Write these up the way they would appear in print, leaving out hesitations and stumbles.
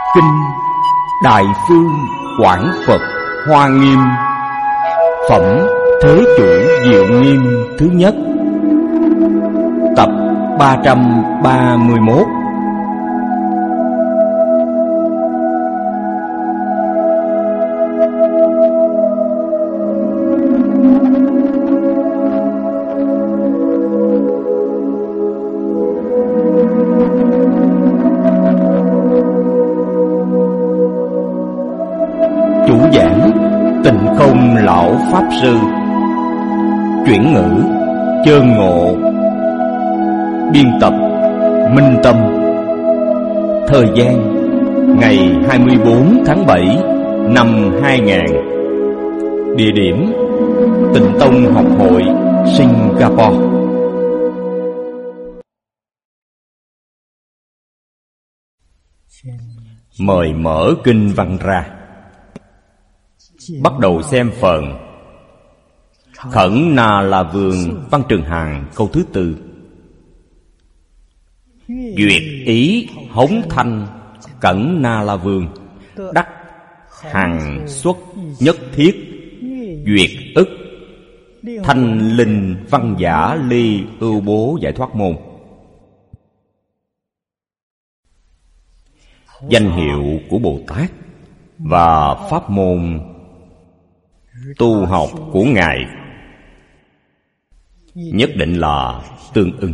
Kinh Đại Phương Quảng Phật Hoa Nghiêm, phẩm Thế Chủ Diệu Nghiêm thứ nhất, tập 331. Chủ giảng Tịnh Không Lão Pháp Sư. Chuyển ngữ Chơn Ngộ. Biên tập Minh Tâm. Thời gian ngày 24 tháng 7 năm 2000. Địa điểm Tịnh Tông Học Hội, Singapore. Mời mở kinh văn ra. Bắt đầu xem phần Khẩn Na La Vương Văn Trường Hằng câu thứ 4. Duyệt ý hống thanh Cẩn Na La Vương, đắc hằng xuất nhất thiết, duyệt ức thanh linh văn giả ly ưu bố giải thoát môn. Danh hiệu của Bồ Tát và pháp môn tu học của Ngài nhất định là tương ưng.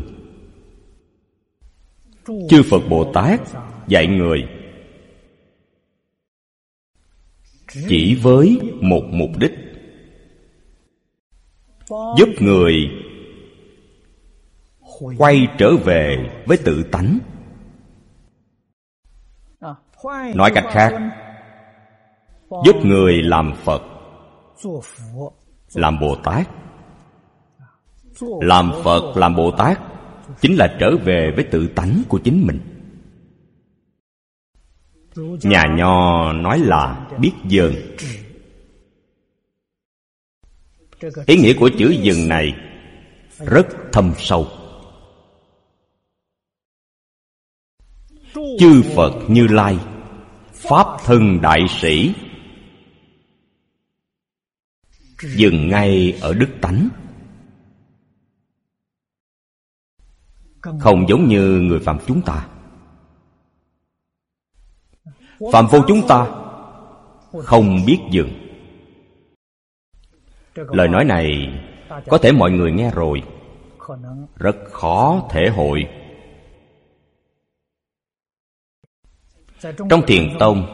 Chư Phật Bồ Tát dạy người chỉ với một mục đích: giúp người quay trở về với tự tánh. Nói cách khác, giúp người làm Phật, làm Bồ Tát. Làm Phật, làm Bồ Tát chính là trở về với tự tánh của chính mình. Nhà Nho nói là biết dừng. Ý nghĩa của chữ dừng này rất thâm sâu. Chư Phật Như Lai, Pháp thân đại sĩ, dừng ngay ở đức tánh. Không giống như người phàm chúng ta. Phàm phu chúng ta không biết dừng. Lời nói này có thể mọi người nghe rồi, rất khó thể hội. Trong Thiền Tông,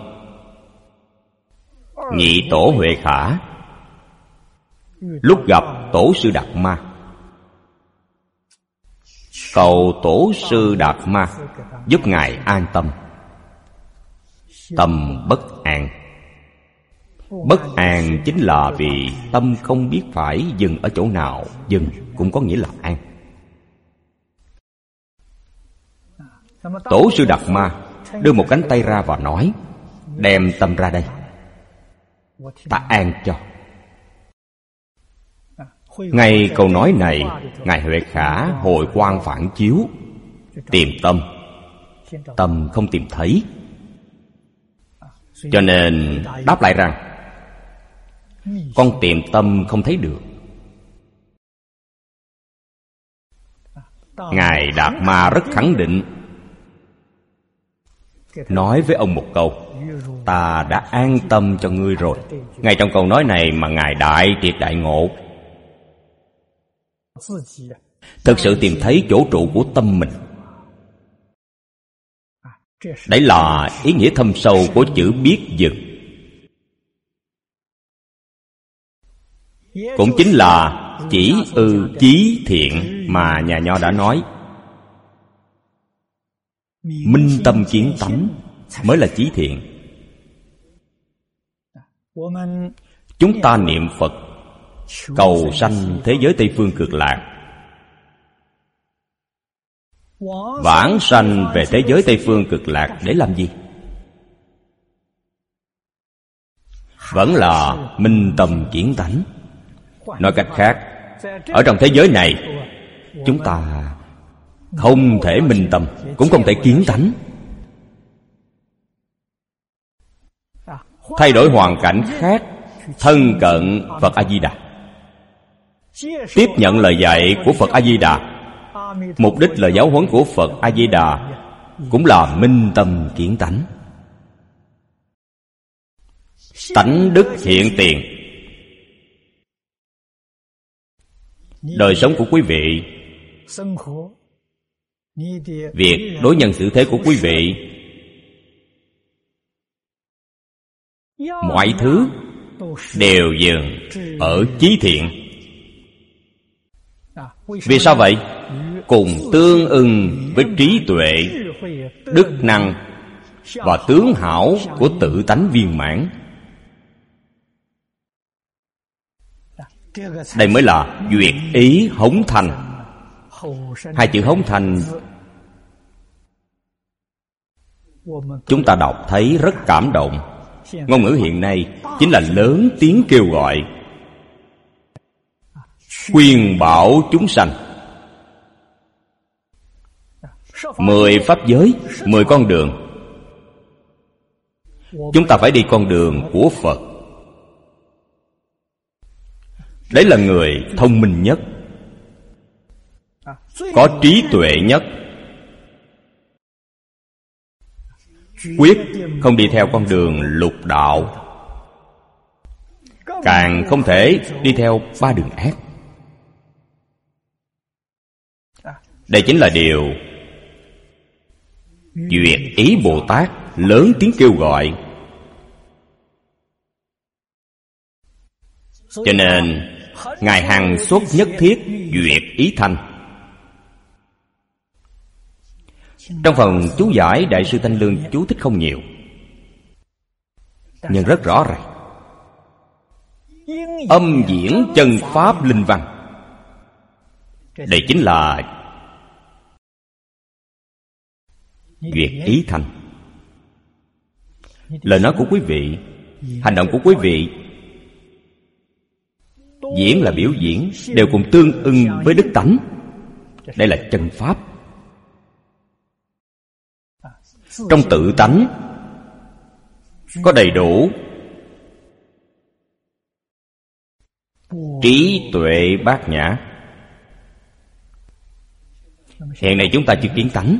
Nhị Tổ Huệ Khả lúc gặp Tổ sư Đạt Ma, cầu Tổ sư Đạt Ma giúp Ngài an tâm. Tâm bất an. Bất an chính là vì tâm không biết phải dừng ở chỗ nào. Dừng cũng có nghĩa là an. Tổ sư Đạt Ma đưa một cánh tay ra và nói: đem tâm ra đây, ta an cho. Ngay câu nói này, Ngài Huệ Khả hồi quang phản chiếu, tìm tâm. Tâm không tìm thấy, cho nên đáp lại rằng: con tìm tâm không thấy được. Ngài Đạt Ma rất khẳng định, nói với ông một câu: ta đã an tâm cho ngươi rồi. Ngay trong câu nói này mà Ngài đại triệt đại ngộ, thực sự tìm thấy chỗ trụ của tâm mình. Đấy là ý nghĩa thâm sâu của chữ biết dừng. Cũng chính là chỉ chí thiện mà nhà Nho đã nói. Minh tâm kiến tánh mới là chí thiện. Chúng ta niệm Phật cầu sanh thế giới Tây Phương Cực Lạc, vãng sanh về thế giới Tây Phương Cực Lạc để làm gì? Vẫn là minh tâm kiến tánh. Nói cách khác, ở trong thế giới này chúng ta không thể minh tâm, cũng không thể kiến tánh. thay đổi hoàn cảnh khác, thân cận Phật A-di-đà, tiếp nhận lời dạy của Phật A-di-đà. Mục đích là giáo huấn của Phật A-di-đà cũng là minh tâm kiến tánh. Tánh đức hiện tiền. Đời sống của quý vị, việc đối nhân xử thế của quý vị, mọi thứ đều dừng ở chí thiện. Vì sao vậy? Cùng tương ưng với trí tuệ, đức năng và tướng hảo của tự tánh viên mãn. Đây mới là duyệt ý hống thành. Hai chữ hống thành chúng ta đọc thấy rất cảm động. Ngôn ngữ hiện nay chính là lớn tiếng kêu gọi, khuyên bảo chúng sanh. 10 pháp giới, 10 con đường. Chúng ta phải đi con đường của Phật. Đấy là người thông minh nhất, có trí tuệ nhất. Quyết không đi theo con đường lục đạo, càng không thể đi theo 3 đường ác. Đây chính là điều duyệt ý Bồ Tát lớn tiếng kêu gọi. Cho nên Ngài hằng xuất nhất thiết duyệt ý thanh. Trong phần chú giải, Đại sư Thanh Lương chú thích không nhiều, nhưng rất rõ ràng. Âm diễn chân pháp linh văn, đây chính là duyệt ý thanh. Lời nói của quý vị, hành động của quý vị, diễn là biểu diễn, đều cùng tương ưng với đức tánh. Đây là chân pháp. Trong tự tánh có đầy đủ trí tuệ bát nhã. Hiện nay chúng ta chưa kiến tánh.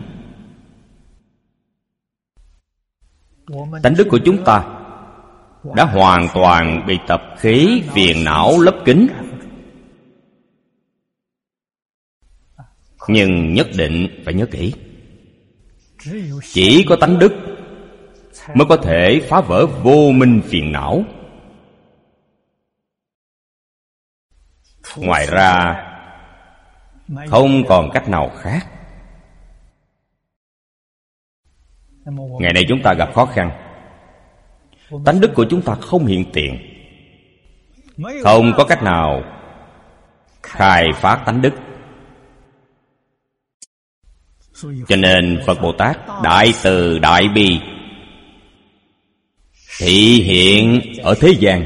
Tánh đức của chúng ta đã hoàn toàn bị tập khí phiền não lấp kín. Nhưng nhất định phải nhớ kỹ, chỉ có tánh đức mới có thể phá vỡ vô minh phiền não. Ngoài ra không còn cách nào khác. Ngày nay chúng ta gặp khó khăn, tánh đức của chúng ta không hiện tiền, không có cách nào khai phát tánh đức. Cho nên Phật Bồ Tát đại từ đại bi thị hiện ở thế gian.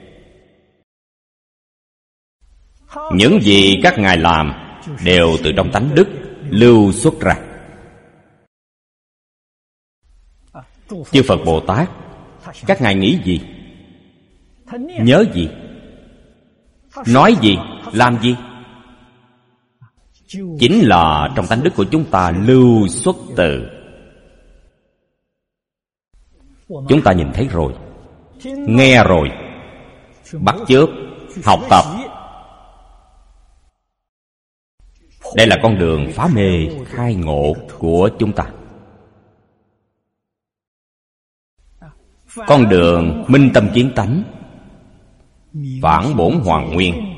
Những gì các ngài làm đều từ trong tánh đức lưu xuất ra. Chư Phật Bồ Tát, các ngài nghĩ gì, nhớ gì, nói gì, làm gì, chính là trong tánh đức của chúng ta lưu xuất từ. Chúng ta nhìn thấy rồi, nghe rồi, bắt chước, học tập. Đây là con đường phá mê khai ngộ của chúng ta, con đường minh tâm kiến tánh, phản bổn hoàn nguyên.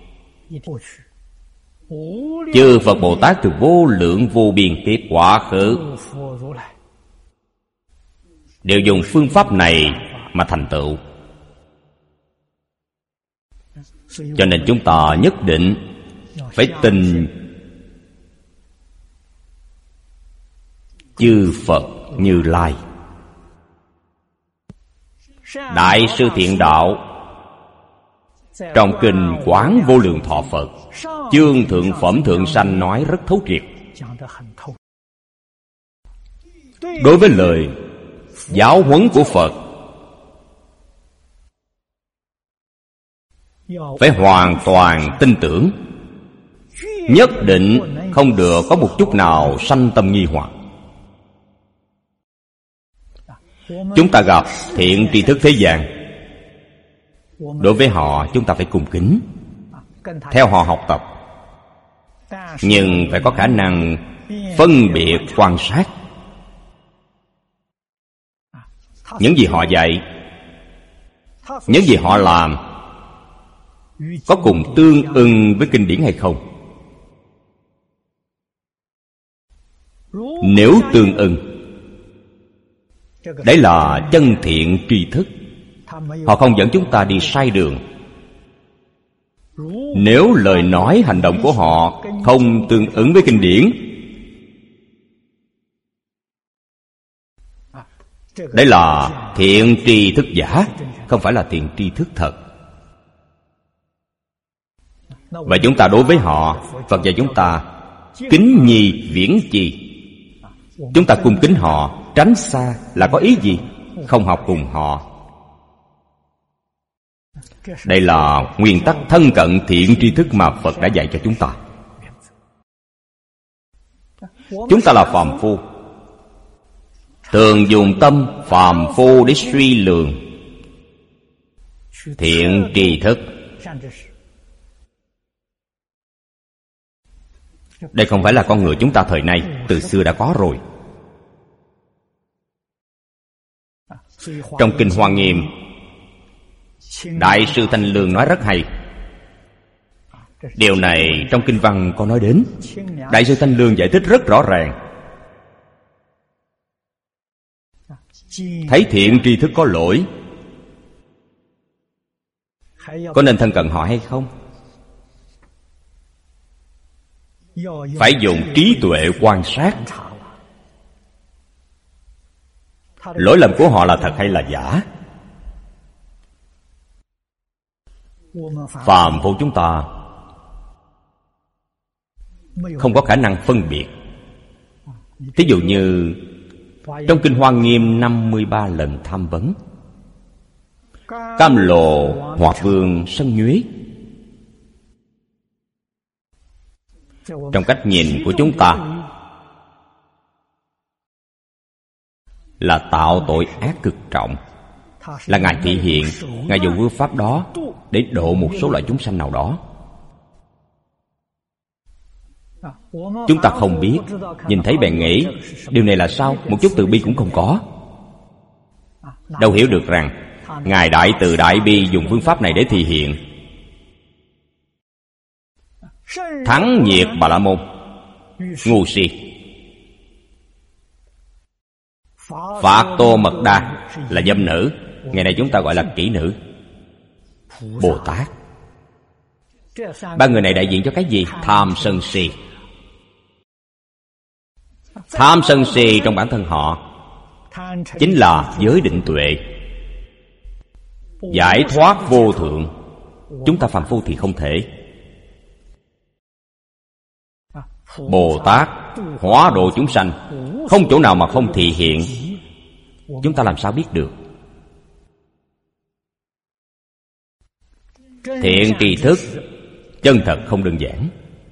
Chư Phật Bồ Tát từ vô lượng vô biên kiếp quá khứ đều dùng phương pháp này mà thành tựu. Cho nên chúng ta nhất định phải tin chư Phật Như Lai. Đại sư Thiện Đạo trong kinh Quán Vô Lượng Thọ Phật chương Thượng Phẩm Thượng Sanh nói rất thấu triệt. Đối với lời giáo huấn của Phật, phải hoàn toàn tin tưởng, nhất định không được có một chút nào sanh tâm nghi hoặc. Chúng ta gặp thiện tri thức thế gian, đối với họ chúng ta phải cung kính, theo họ học tập, nhưng phải có khả năng phân biệt quan sát. Những gì họ dạy, những gì họ làm có cùng tương ưng với kinh điển hay không? Nếu tương ưng, đấy là chân thiện tri thức. Họ không dẫn chúng ta đi sai đường. Nếu lời nói hành động của họ không tương ứng với kinh điển, đấy là thiện tri thức giả, không phải là thiện tri thức thật. Và chúng ta đối với họ, Phật dạy chúng ta kính nhi viễn chi. Chúng ta cung kính họ, tránh xa là có ý gì? Không học cùng họ. Đây là nguyên tắc thân cận thiện tri thức mà Phật đã dạy cho chúng ta. Chúng ta là phàm phu, thường dùng tâm phàm phu để suy lường thiện tri thức. Đây không phải là con người chúng ta thời nay, từ xưa đã có rồi. Trong Kinh Hoa Nghiêm, Đại sư Thanh Lương nói rất hay. Điều này trong kinh văn có nói đến. Đại sư Thanh Lương giải thích rất rõ ràng. Thấy thiện tri thức có lỗi, có nên thân cận họ hay không? Phải dùng trí tuệ quan sát lỗi lầm của họ là thật hay là giả. Phàm phu chúng ta không có khả năng phân biệt. Thí dụ như trong Kinh Hoa Nghiêm 53 lần tham vấn, Cam Lồ Hòa Vương sân nhuế. Trong cách nhìn của chúng ta là tạo tội ác cực trọng, là Ngài thị hiện, Ngài dùng phương pháp đó để độ một số loại chúng sanh nào đó. Chúng ta không biết, nhìn thấy bèn nghĩ điều này là sao, một chút từ bi cũng không có. Đâu hiểu được rằng Ngài Đại Từ Đại Bi dùng phương pháp này để thị hiện. Thắng nhiệt Bà La Môn, ngu si. Phạt Tô Mật Đa là dâm nữ, ngày nay chúng ta gọi là kỹ nữ. Bồ Tát, ba người này đại diện cho cái gì? Tham sân si. Tham sân si trong bản thân họ chính là giới định tuệ, giải thoát vô thượng. Chúng ta phàm phu thì không thể. Bồ Tát hóa độ chúng sanh, không chỗ nào mà không thị hiện. Chúng ta làm sao biết được? Thiện tri thức chân thật không đơn giản.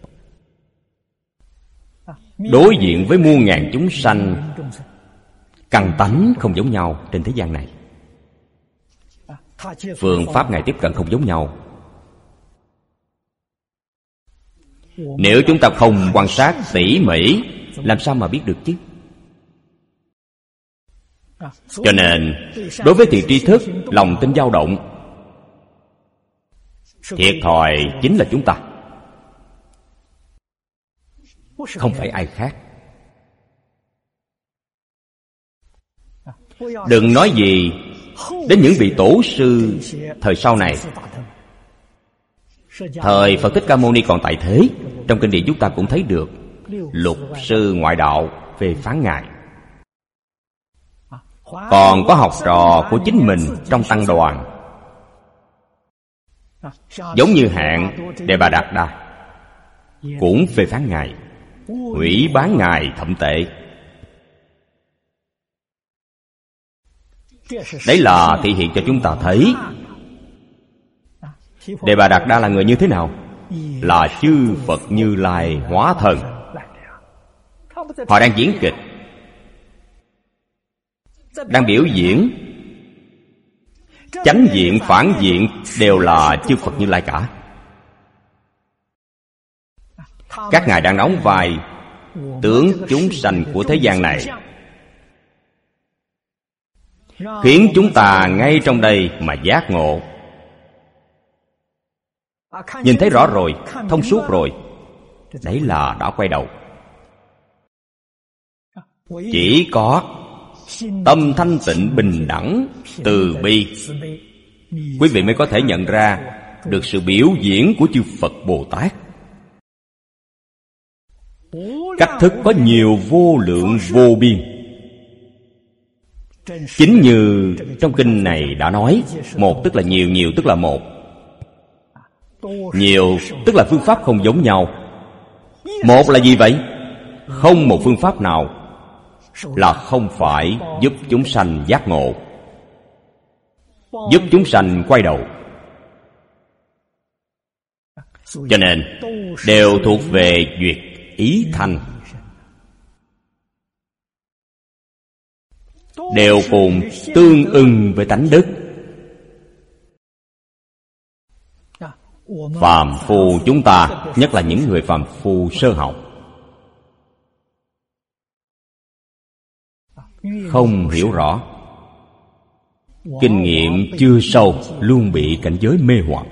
Đối diện với muôn ngàn chúng sanh, căn tánh không giống nhau trên thế gian này. Phương pháp Ngài tiếp cận không giống nhau. Nếu chúng ta không quan sát tỉ mỉ, làm sao mà biết được chứ? Cho nên đối với thiện tri thức, lòng tin dao động, thiệt thòi chính là chúng ta, không phải ai khác. Đừng nói gì đến những vị tổ sư thời sau này. Thời Phật Thích Ca Mâu Ni còn tại thế, trong kinh điển chúng ta cũng thấy được lục sư ngoại đạo về phán Ngài. Còn có học trò của chính mình trong tăng đoàn, giống như Hạng Đề Bà Đạt Đa, cũng phê phán Ngài, hủy bán Ngài thậm tệ. Đấy là thể hiện cho chúng ta thấy Đề Bà Đạt Đa là người như thế nào? Là chư Phật Như Lai hóa thần. Họ đang diễn kịch, đang biểu diễn. Chánh diện, phản diện đều là chư Phật Như Lai cả. Các ngài đang đóng vai tướng chúng sanh của thế gian này, khiến chúng ta ngay trong đây mà giác ngộ. Nhìn thấy rõ rồi, thông suốt rồi, đấy là đã quay đầu. Chỉ có tâm thanh tịnh bình đẳng từ bi, quý vị mới có thể nhận ra được sự biểu diễn của chư Phật Bồ Tát. Cách thức có nhiều vô lượng vô biên. Chính như trong kinh này đã nói, một tức là nhiều, nhiều tức là một. Nhiều tức là phương pháp không giống nhau. Một là gì vậy? Không một phương pháp nào là không phải giúp chúng sanh giác ngộ, giúp chúng sanh quay đầu. Cho nên đều thuộc về duyệt ý thanh, đều cùng tương ưng với tánh đức. Phàm phu chúng ta, nhất là những người phàm phu sơ học, không hiểu rõ, kinh nghiệm chưa sâu, luôn bị cảnh giới mê hoặc.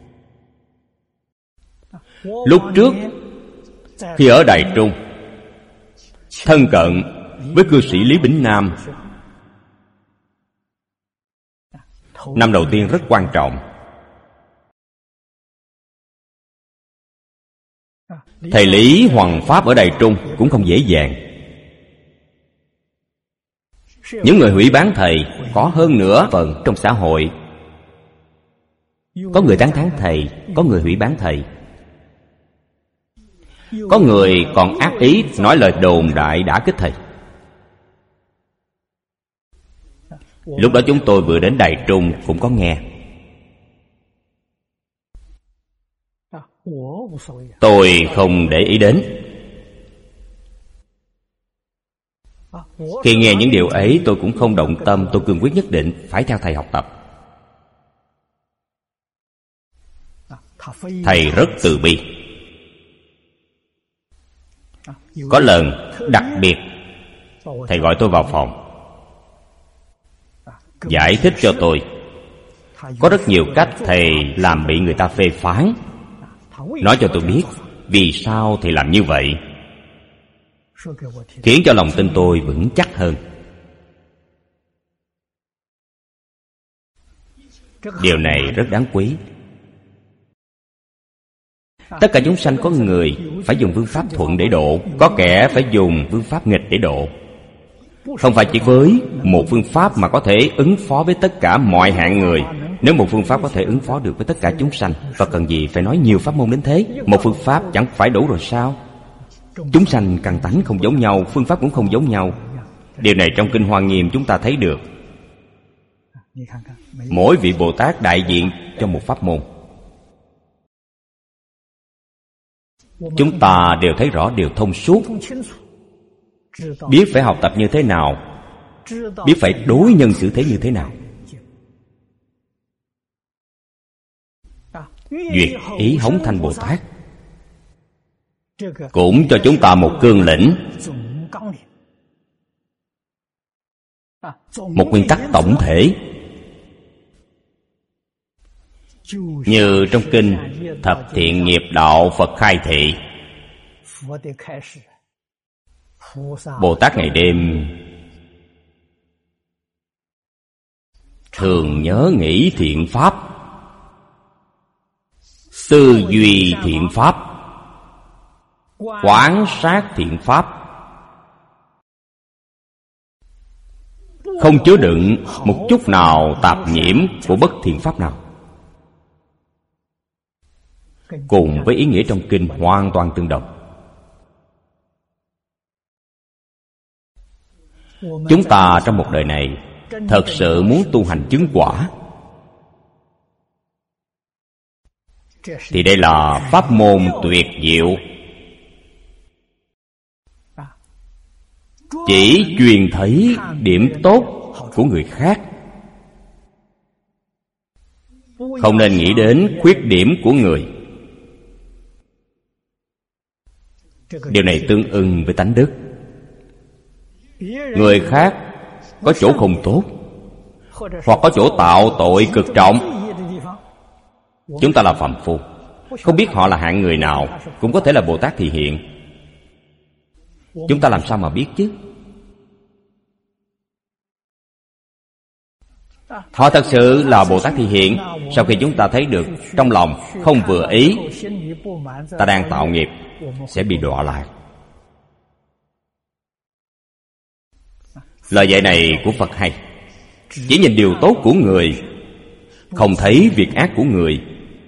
Lúc trước khi ở Đài Trung, thân cận với cư sĩ Lý Bỉnh Nam, năm đầu tiên rất quan trọng. Thầy Lý Hoằng Pháp ở Đài Trung cũng không dễ dàng. Những người hủy bán thầy có hơn nửa phần trong xã hội. Có người tán thán thầy, có người hủy bán thầy, có người còn ác ý nói lời đồn đại đả kích thầy. Lúc đó chúng tôi vừa đến Đài Trung cũng có nghe. Tôi không để ý đến. Khi nghe những điều ấy tôi cũng không động tâm. Tôi cương quyết nhất định phải theo thầy học tập. Thầy rất từ bi. Có lần đặc biệt thầy gọi tôi vào phòng, giải thích cho tôi có rất nhiều cách thầy làm bị người ta phê phán. Nói cho tôi biết vì sao thầy làm như vậy, khiến cho lòng tin tôi vững chắc hơn. Điều này rất đáng quý. Tất cả chúng sanh có người phải dùng phương pháp thuận để độ, có kẻ phải dùng phương pháp nghịch để độ. Không phải chỉ với một phương pháp mà có thể ứng phó với tất cả mọi hạng người. Nếu một phương pháp có thể ứng phó được với tất cả chúng sanh, và cần gì phải nói nhiều pháp môn đến thế? Một phương pháp chẳng phải đủ rồi sao? Chúng sanh căn tánh không giống nhau, phương pháp cũng không giống nhau. Điều này trong Kinh Hoa Nghiêm chúng ta thấy được. Mỗi vị Bồ Tát đại diện cho một pháp môn. Chúng ta đều thấy rõ, đều thông suốt, biết phải học tập như thế nào, biết phải đối nhân xử thế như thế nào. Duyệt ý Hống Thanh Bồ Tát cũng cho chúng ta một cương lĩnh, một nguyên tắc tổng thể. Như trong kinh Thập Thiện Nghiệp Đạo Phật khai thị, Bồ Tát ngày đêm thường nhớ nghĩ thiện pháp, tư duy thiện pháp, quán sát thiện pháp, không chứa đựng một chút nào tạp nhiễm của bất thiện pháp nào. Cùng với ý nghĩa trong kinh hoàn toàn tương đồng. Chúng ta trong một đời này thật sự muốn tu hành chứng quả, thì đây là pháp môn tuyệt diệu. Chỉ truyền thấy điểm tốt của người khác, không nên nghĩ đến khuyết điểm của người. Điều này tương ưng với tánh đức. Người khác có chỗ không tốt, hoặc có chỗ tạo tội cực trọng, chúng ta là phàm phu, không biết họ là hạng người nào, cũng có thể là Bồ Tát Thị Hiện. Chúng ta làm sao mà biết chứ? Họ thật sự là Bồ Tát Thị Hiện. Sau khi chúng ta thấy được trong lòng không vừa ý, ta đang tạo nghiệp, sẽ bị đọa lạc. Lời dạy này của Phật hay. Chỉ nhìn điều tốt của người, không thấy việc ác của người.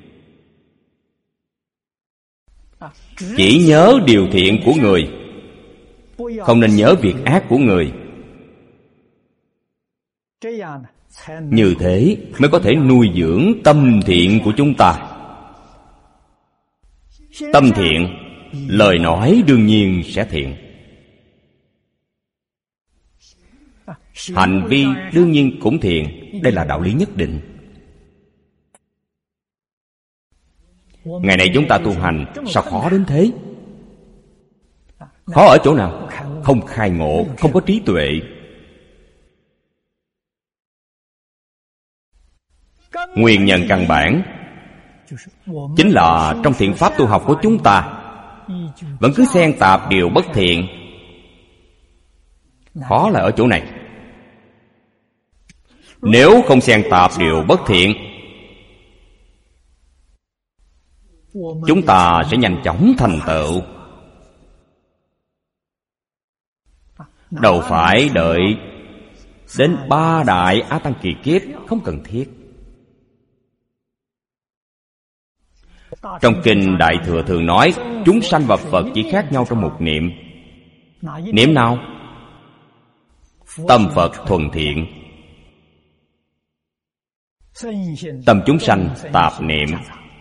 Chỉ nhớ điều thiện của người, không nên nhớ việc ác của người. Như thế mới có thể nuôi dưỡng tâm thiện của chúng ta. Tâm thiện, lời nói đương nhiên sẽ thiện, hành vi đương nhiên cũng thiện. Đây là đạo lý nhất định. Ngày nay chúng ta tu hành sao khó đến thế? Khó ở chỗ nào? Không khai ngộ, không có trí tuệ. Nguyên nhân căn bản chính là trong thiện pháp tu học của chúng ta vẫn cứ xen tạp điều bất thiện. Khó là ở chỗ này. Nếu không xen tạp điều bất thiện, chúng ta sẽ nhanh chóng thành tựu. Đâu phải đợi đến 3 đại A Tăng kỳ kiếp, không cần thiết. Trong kinh Đại Thừa thường nói chúng sanh và Phật chỉ khác nhau trong một niệm. Niệm nào? Tâm Phật thuần thiện, tâm chúng sanh tạp niệm.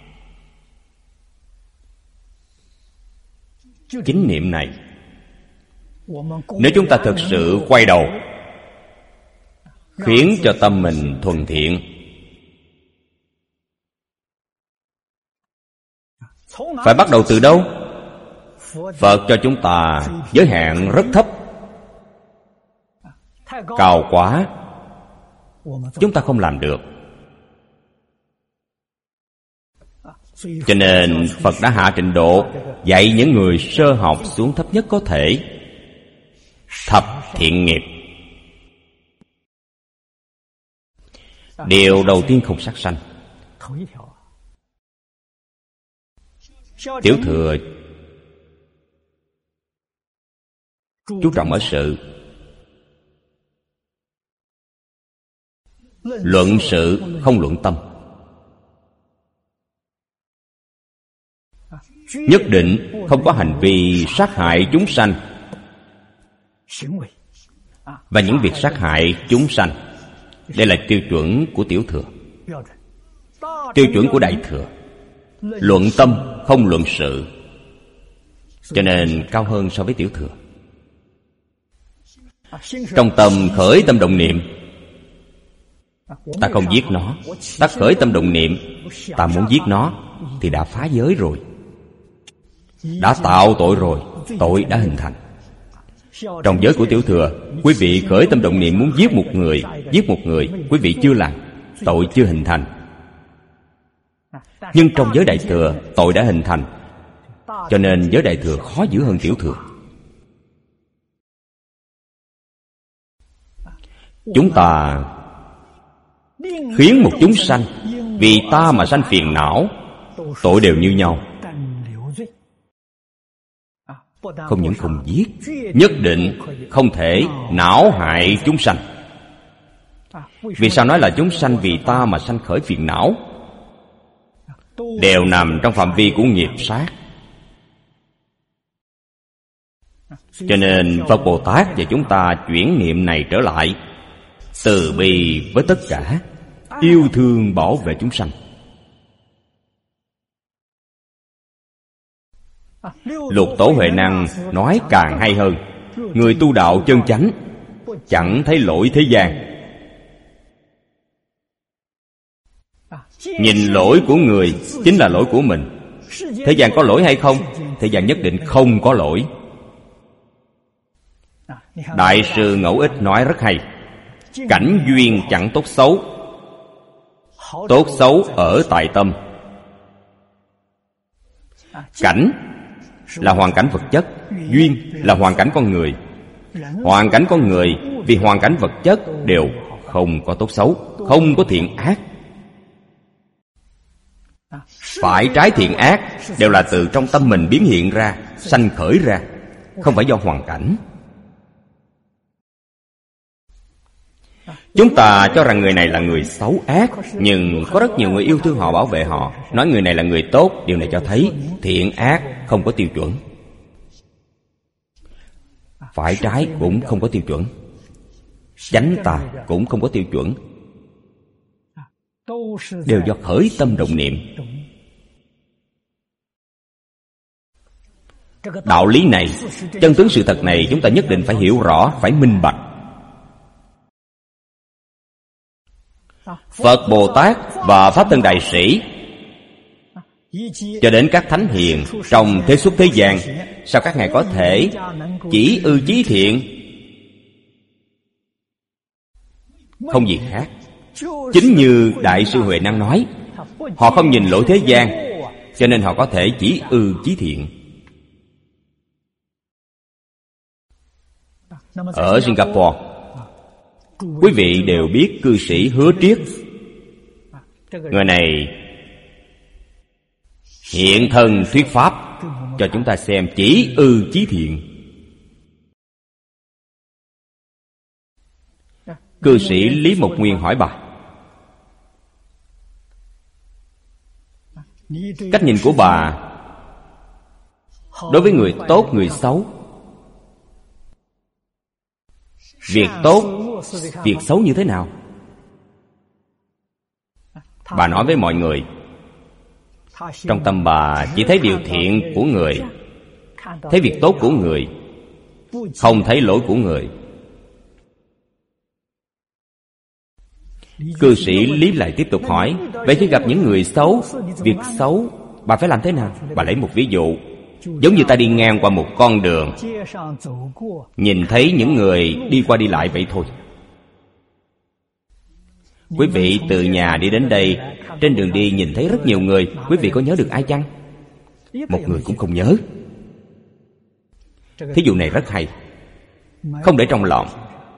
Chính niệm này, nếu chúng ta thực sự quay đầu khiến cho tâm mình thuần thiện, phải bắt đầu từ đâu? Phật cho chúng ta giới hạn rất thấp, cao quá chúng ta không làm được. Cho nên Phật đã hạ trình độ, dạy những người sơ học xuống thấp nhất có thể. Thập thiện nghiệp. Điều đầu tiên không sát sanh. Tiểu thừa chú trọng ở sự, luận sự không luận tâm. Nhất định không có hành vi sát hại chúng sanh. Và những việc sát hại chúng sanh, đây là tiêu chuẩn của tiểu thừa. Tiêu chuẩn của đại thừa, luận tâm không luận sự, cho nên cao hơn so với tiểu thừa. Trong tâm khởi tâm động niệm, ta không giết nó. Ta khởi tâm động niệm, ta muốn giết nó, thì đã phá giới rồi, đã tạo tội rồi, tội đã hình thành. Trong giới của tiểu thừa, quý vị khởi tâm động niệm muốn giết một người, quý vị chưa làm, tội chưa hình thành. Nhưng trong giới đại thừa, tội đã hình thành, cho nên giới đại thừa khó giữ hơn tiểu thừa. Chúng ta khiến một chúng sanh vì ta mà sanh phiền não, tội đều như nhau. Không những không giết, nhất định không thể não hại chúng sanh. Vì sao nói là chúng sanh vì ta mà sanh khởi phiền não? Đều nằm trong phạm vi của nghiệp sát. Cho nên Phật Bồ Tát và chúng ta chuyển niệm này trở lại, từ bi với tất cả, yêu thương bảo vệ chúng sanh. Lục Tổ Huệ Năng nói càng hay hơn. Người tu đạo chân chánh chẳng thấy lỗi thế gian. Nhìn lỗi của người chính là lỗi của mình. Thế gian có lỗi hay không? Thế gian nhất định không có lỗi. Đại sư Ngẫu Ích nói rất hay. Cảnh duyên chẳng tốt xấu, tốt xấu ở tại tâm. Cảnh là hoàn cảnh vật chất, duyên là hoàn cảnh con người. Hoàn cảnh con người vì hoàn cảnh vật chất đều không có tốt xấu, không có thiện ác. Phải trái thiện ác đều là từ trong tâm mình biến hiện ra, sanh khởi ra, không phải do hoàn cảnh. Chúng ta cho rằng người này là người xấu ác, nhưng có rất nhiều người yêu thương họ, bảo vệ họ, nói người này là người tốt. Điều này cho thấy thiện ác không có tiêu chuẩn, phải trái cũng không có tiêu chuẩn, chánh tà cũng không có tiêu chuẩn, đều do khởi tâm động niệm. Đạo lý này, chân tướng sự thật này chúng ta nhất định phải hiểu rõ, phải minh bạch. Phật Bồ Tát và Pháp Thân Đại Sĩ cho đến các thánh hiền trong thế xuất thế gian, sao các ngài có thể chỉ ư chí thiện? Không gì khác, chính như Đại sư Huệ Năng nói, họ không nhìn lỗi thế gian, cho nên họ có thể chỉ ư chí thiện. Ở Singapore, quý vị đều biết cư sĩ Hứa Triết. Người này hiện thân thuyết pháp cho chúng ta xem chỉ ư chí thiện. Cư sĩ Lý Mộc Nguyên hỏi bà, cách nhìn của bà đối với người tốt, người xấu, việc tốt, việc xấu như thế nào? Bà nói với mọi người, trong tâm bà chỉ thấy điều thiện của người, thấy việc tốt của người, không thấy lỗi của người. Cư sĩ Lý lại tiếp tục hỏi, vậy khi gặp những người xấu, việc xấu, bà phải làm thế nào? Bà lấy một ví dụ, giống như ta đi ngang qua một con đường, nhìn thấy những người đi qua đi lại vậy thôi. Quý vị từ nhà đi đến đây, trên đường đi nhìn thấy rất nhiều người, quý vị có nhớ được ai chăng? Một người cũng không nhớ. Thí dụ này rất hay, không để trong lòng.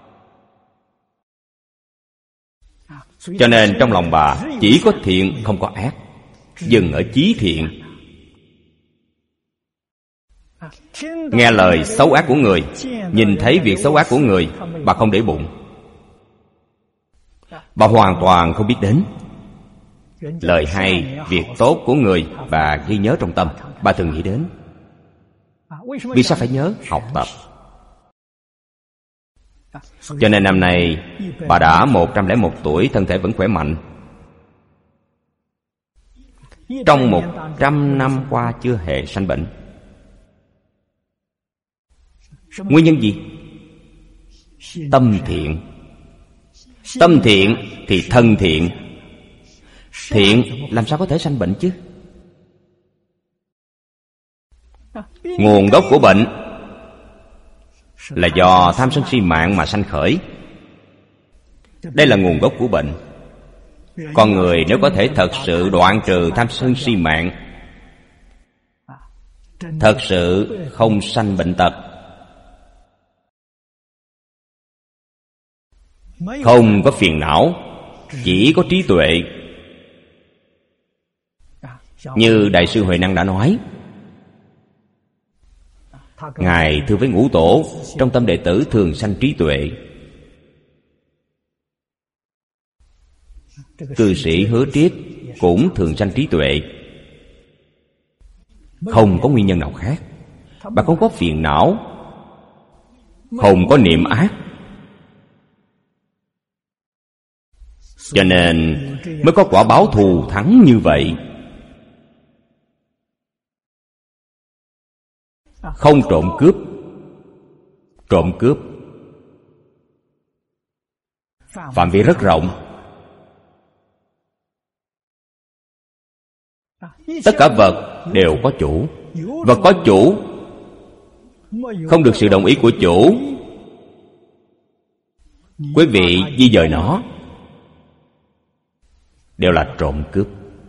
Cho nên trong lòng bà chỉ có thiện không có ác, dừng ở chí thiện. Nghe lời xấu ác của người, nhìn thấy việc xấu ác của người, bà không để bụng, bà hoàn toàn không biết đến. Lời hay, việc tốt của người bà ghi nhớ trong tâm, bà thường nghĩ đến. Vì sao phải nhớ? Học tập. Cho nên năm nay bà đã 101 tuổi, thân thể vẫn khỏe mạnh. Trong 100 năm qua chưa hề sanh bệnh. Nguyên nhân gì? Tâm thiện. Tâm thiện thì thân thiện. Thiện làm sao có thể sanh bệnh chứ? Nguồn gốc của bệnh là do tham sân si mạng mà sanh khởi. Đây là nguồn gốc của bệnh. Con người nếu có thể thật sự đoạn trừ tham sân si mạng, thật sự không sanh bệnh tật, không có phiền não, chỉ có trí tuệ. Như Đại sư Huệ Năng đã nói, Ngài thưa với Ngũ Tổ, trong tâm đệ tử thường sanh trí tuệ. Cư sĩ Hứa Triết cũng thường sanh trí tuệ. Không có nguyên nhân nào khác. Bà không có phiền não, không có niệm ác, cho nên mới có quả báo thù thắng như vậy. Không trộm cướp. Trộm cướp phạm vi rất rộng. Tất cả vật đều có chủ. Vật có chủ, không được sự đồng ý của chủ, quý vị di dời nó, đều là trộm cướp.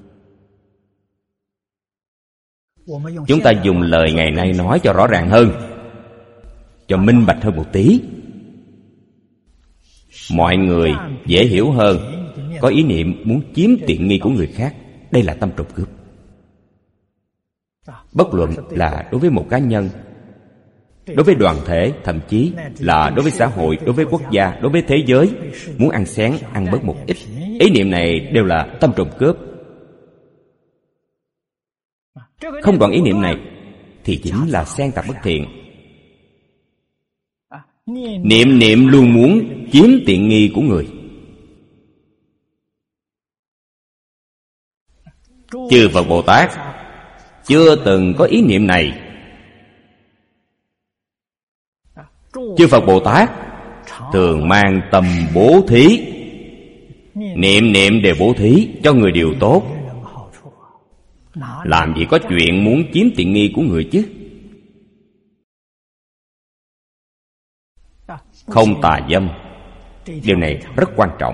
Chúng ta dùng lời ngày nay nói cho rõ ràng hơn, cho minh bạch hơn một tí, mọi người dễ hiểu hơn. Có ý niệm muốn chiếm tiện nghi của người khác, đây là tâm trộm cướp. Bất luận là đối với một cá nhân, đối với đoàn thể, thậm chí là đối với xã hội, đối với quốc gia, đối với thế giới, muốn ăn xén, ăn bớt một ít, ý niệm này đều là tâm trộm cướp. Không đoạn ý niệm này thì chính là xen tạp bất thiện. Niệm niệm luôn muốn chiếm tiện nghi của người. Chư Phật Bồ Tát chưa từng có ý niệm này. Chư Phật Bồ Tát thường mang tâm bố thí, niệm niệm đều bố thí cho người điều tốt. Làm gì có chuyện muốn chiếm tiện nghi của người chứ. Không tà dâm, điều này rất quan trọng.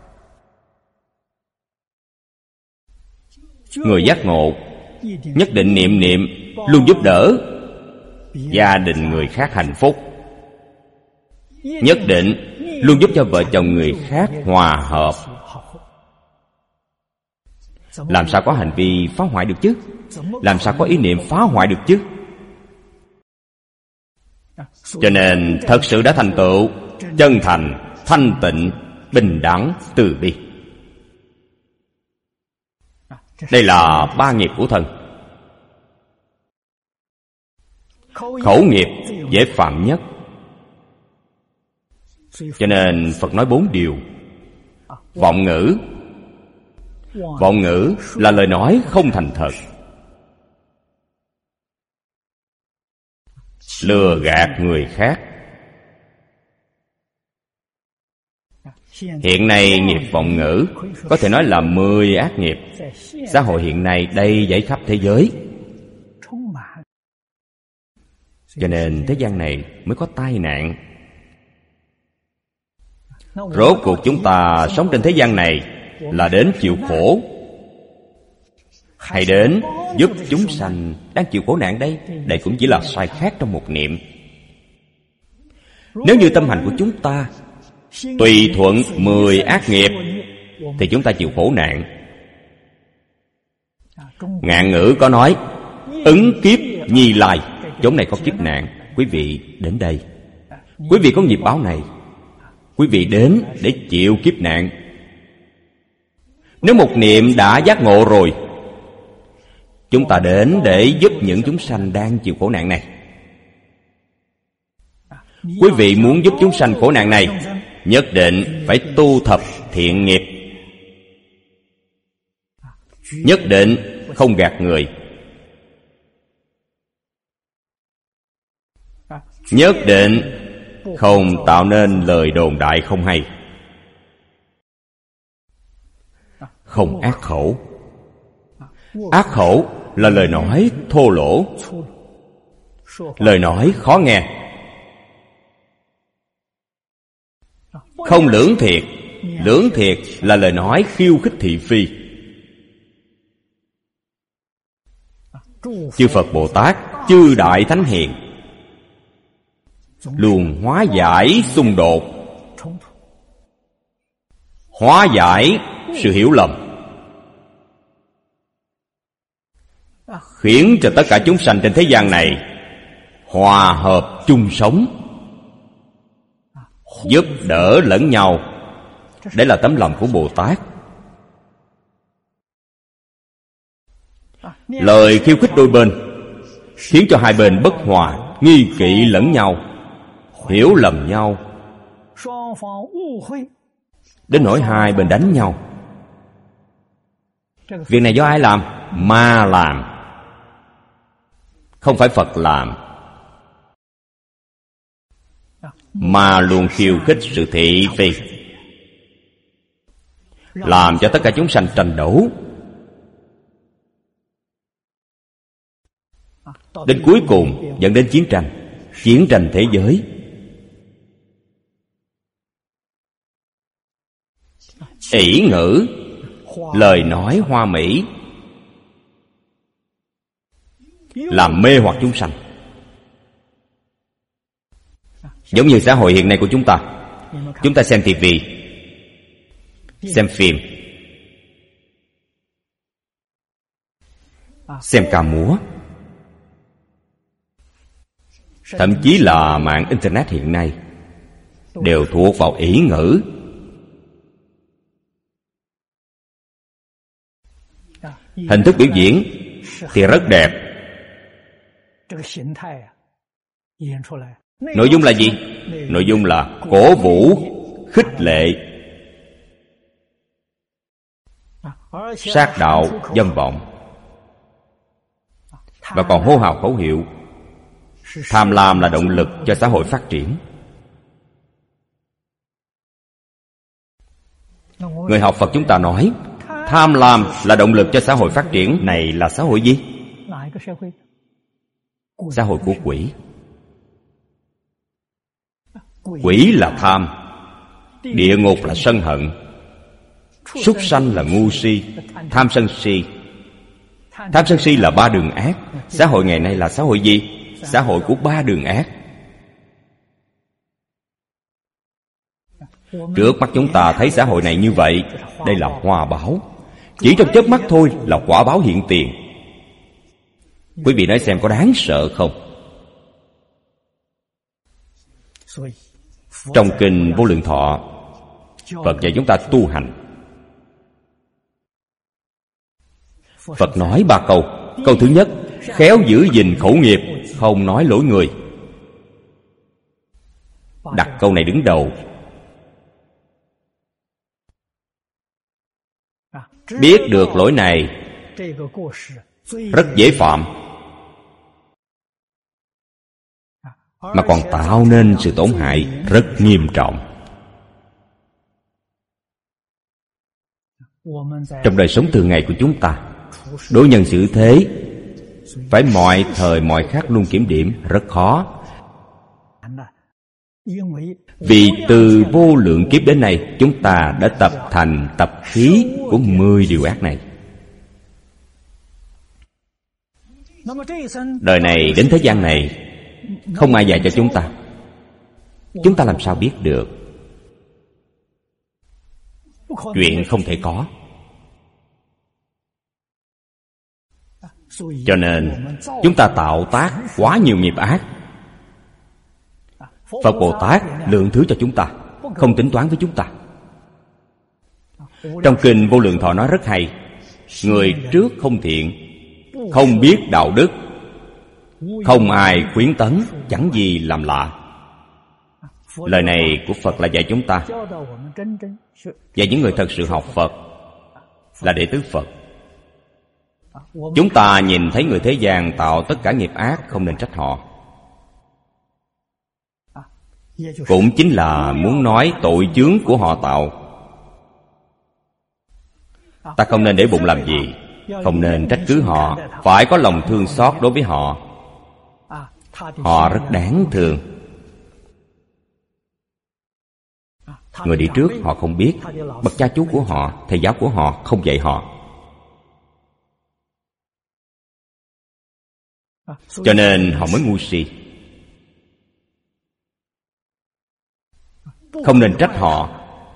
Người giác ngộ nhất định niệm niệm luôn giúp đỡ gia đình người khác hạnh phúc, nhất định luôn giúp cho vợ chồng người khác hòa hợp. Làm sao có hành vi phá hoại được chứ? Làm sao có ý niệm phá hoại được chứ? Cho nên thật sự đã thành tựu chân thành, thanh tịnh, bình đẳng, từ bi. Đây là ba nghiệp của thân. Khẩu nghiệp dễ phạm nhất, cho nên Phật nói 4 điều. Vọng ngữ. Vọng ngữ là lời nói không thành thật, lừa gạt người khác. Hiện nay nghiệp vọng ngữ có thể nói là 10 ác nghiệp. Xã hội hiện nay đầy dẫy khắp thế giới, cho nên thế gian này mới có tai nạn. Rốt cuộc chúng ta sống trên thế gian này là đến chịu khổ, hay đến giúp chúng sanh đang chịu khổ nạn đây? Đây cũng chỉ là sai khác trong một niệm. Nếu như tâm hành của chúng ta tùy thuận 10 ác nghiệp thì chúng ta chịu khổ nạn. Ngạn ngữ có nói ứng kiếp nhi lai, chỗ này có kiếp nạn. Quý vị đến đây, quý vị có nghiệp báo này, quý vị đến để chịu kiếp nạn. Nếu một niệm đã giác ngộ rồi, chúng ta đến để giúp những chúng sanh đang chịu khổ nạn này. Quý vị muốn giúp chúng sanh khổ nạn này, nhất định phải tu thập thiện nghiệp, nhất định không gạt người, nhất định không tạo nên lời đồn đại không hay, không ác khẩu. Ác khẩu là lời nói thô lỗ, lời nói khó nghe. Không lưỡng thiệt. Lưỡng thiệt là lời nói khiêu khích thị phi. Chư Phật Bồ Tát, chư Đại Thánh Hiền luôn hóa giải xung đột, hóa giải sự hiểu lầm, khiến cho tất cả chúng sanh trên thế gian này hòa hợp chung sống, giúp đỡ lẫn nhau. Đấy là tấm lòng của Bồ Tát. Lời khiêu khích đôi bên khiến cho hai bên bất hòa, nghi kỵ lẫn nhau, hiểu lầm nhau, đến nỗi hai bên đánh nhau. Việc này do ai làm? Ma làm, không phải Phật làm. mà luôn khiêu khích sự thị phi, làm cho tất cả chúng sanh tranh đấu. Đến cuối cùng dẫn đến chiến tranh thế giới. Ỷ ngữ, lời nói hoa mỹ, làm mê hoặc chúng sanh. Giống như xã hội hiện nay của chúng ta xem TV, xem phim, xem ca múa, thậm chí là mạng Internet hiện nay đều thuộc vào ỷ ngữ. Hình thức biểu diễn thì rất đẹp. Nội dung là gì? Nội dung là cổ vũ, khích lệ, sát đạo, dâm vọng, và còn hô hào khẩu hiệu. Tham lam là động lực cho xã hội phát triển. Người học Phật chúng ta nói tham lam là động lực cho xã hội phát triển. Này là xã hội gì? Xã hội của quỷ. Quỷ là tham, địa ngục là sân hận, súc sanh là ngu si, tham sân si. Tham sân si là ba đường ác. Xã hội ngày nay là xã hội gì? Xã hội của ba đường ác. Trước mắt chúng ta thấy xã hội này như vậy. Đây là hoa báo. Chỉ trong chớp mắt thôi là quả báo hiện tiền. Quý vị nói xem có đáng sợ không? Trong kinh Vô Lượng Thọ, Phật dạy chúng ta tu hành. Phật nói ba câu. Câu thứ nhất, khéo giữ gìn khẩu nghiệp, không nói lỗi người. Đặt câu này đứng đầu. Biết được lỗi này rất dễ phạm, mà còn tạo nên sự tổn hại rất nghiêm trọng. Trong đời sống thường ngày của chúng ta, đối nhân xử thế phải mọi thời mọi khắc luôn kiểm điểm rất khó. Vì từ vô lượng kiếp đến nay, chúng ta đã tập thành tập khí của 10 điều ác này. Đời này đến thế gian này không ai dạy cho chúng ta. Chúng ta làm sao biết được? Chuyện không thể có. Cho nên chúng ta tạo tác quá nhiều nghiệp ác. Phật Bồ Tát lượng thứ cho chúng ta, không tính toán với chúng ta. Trong kinh Vô Lượng Thọ nói rất hay. Người trước không thiện, không biết đạo đức, không ai khuyến tấn, chẳng gì làm lạ. Lời này của Phật là dạy chúng ta, dạy những người thật sự học Phật, là đệ tử Phật. Chúng ta nhìn thấy người thế gian tạo tất cả nghiệp ác, không nên trách họ. Cũng chính là muốn nói tội chướng của họ tạo. Ta không nên để bụng làm gì, không nên trách cứ họ, phải có lòng thương xót đối với họ. Họ rất đáng thương. Người đi trước họ không biết, bậc cha chú của họ, thầy giáo của họ không dạy họ. Cho nên họ mới ngu si. Không nên trách họ.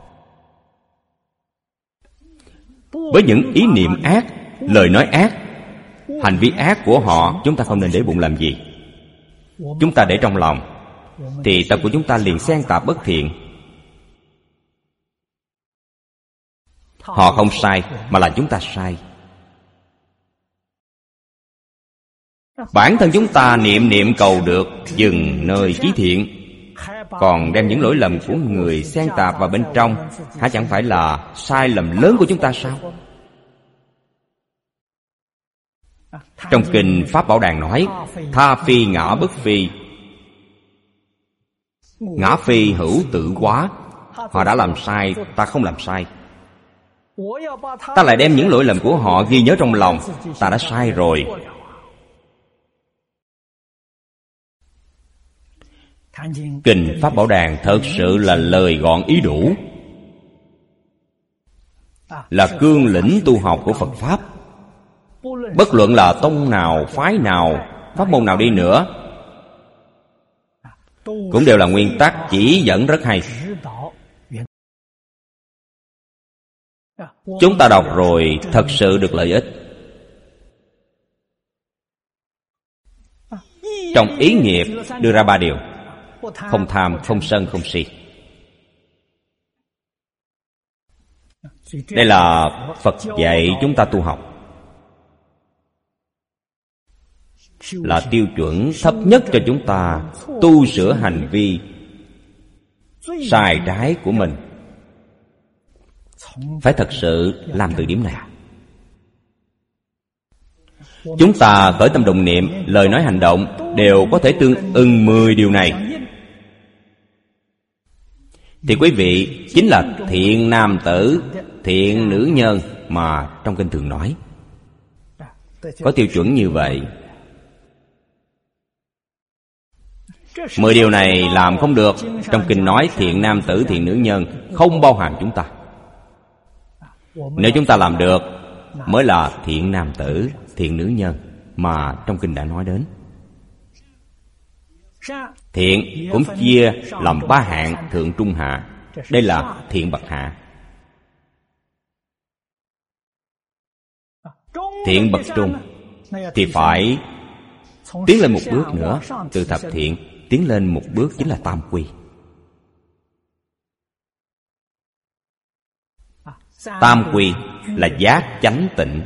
Với những ý niệm ác, lời nói ác, hành vi ác của họ, chúng ta không nên để bụng làm gì. Chúng ta để trong lòng, thì tâm của chúng ta liền xen tạp bất thiện. Họ không sai, mà là chúng ta sai. Bản thân chúng ta niệm niệm cầu được dừng nơi chí thiện, còn đem những lỗi lầm của người xen tạp vào bên trong, há chẳng phải là sai lầm lớn của chúng ta sao? Trong kinh Pháp Bảo Đàn nói, tha phi ngã bất phi. Ngã phi hữu tự quá. Họ đã làm sai, ta không làm sai. Ta lại đem những lỗi lầm của họ ghi nhớ trong lòng. Ta đã sai rồi. Kinh Pháp Bảo Đàn thật sự là lời gọn ý đủ, là cương lĩnh tu học của Phật Pháp. Bất luận là tông nào, phái nào, pháp môn nào đi nữa, cũng đều là nguyên tắc chỉ dẫn rất hay. Chúng ta đọc rồi thật sự được lợi ích. Trong ý nghiệp đưa ra 3 điều: không tham, không sân, không si. Đây là Phật dạy chúng ta tu học, là tiêu chuẩn thấp nhất cho chúng ta tu sửa hành vi sai trái của mình. Phải thật sự làm từ điểm này. Chúng ta khởi tâm động niệm, lời nói hành động đều có thể tương ưng 10 điều này, thì quý vị chính là thiện nam tử, thiện nữ nhân mà trong kinh thường nói. Có tiêu chuẩn như vậy. 10 điều này làm không được. Trong kinh nói thiện nam tử, thiện nữ nhân không bao hàm chúng ta. Nếu chúng ta làm được mới là thiện nam tử, thiện nữ nhân mà trong kinh đã nói đến. Thiện cũng chia làm 3 hạng: thượng, trung, hạ. Đây là thiện bậc hạ. Thiện bậc trung thì phải tiến lên một bước nữa. Từ thập thiện tiến lên một bước chính là tam quy. Tam quy là giác chánh tịnh.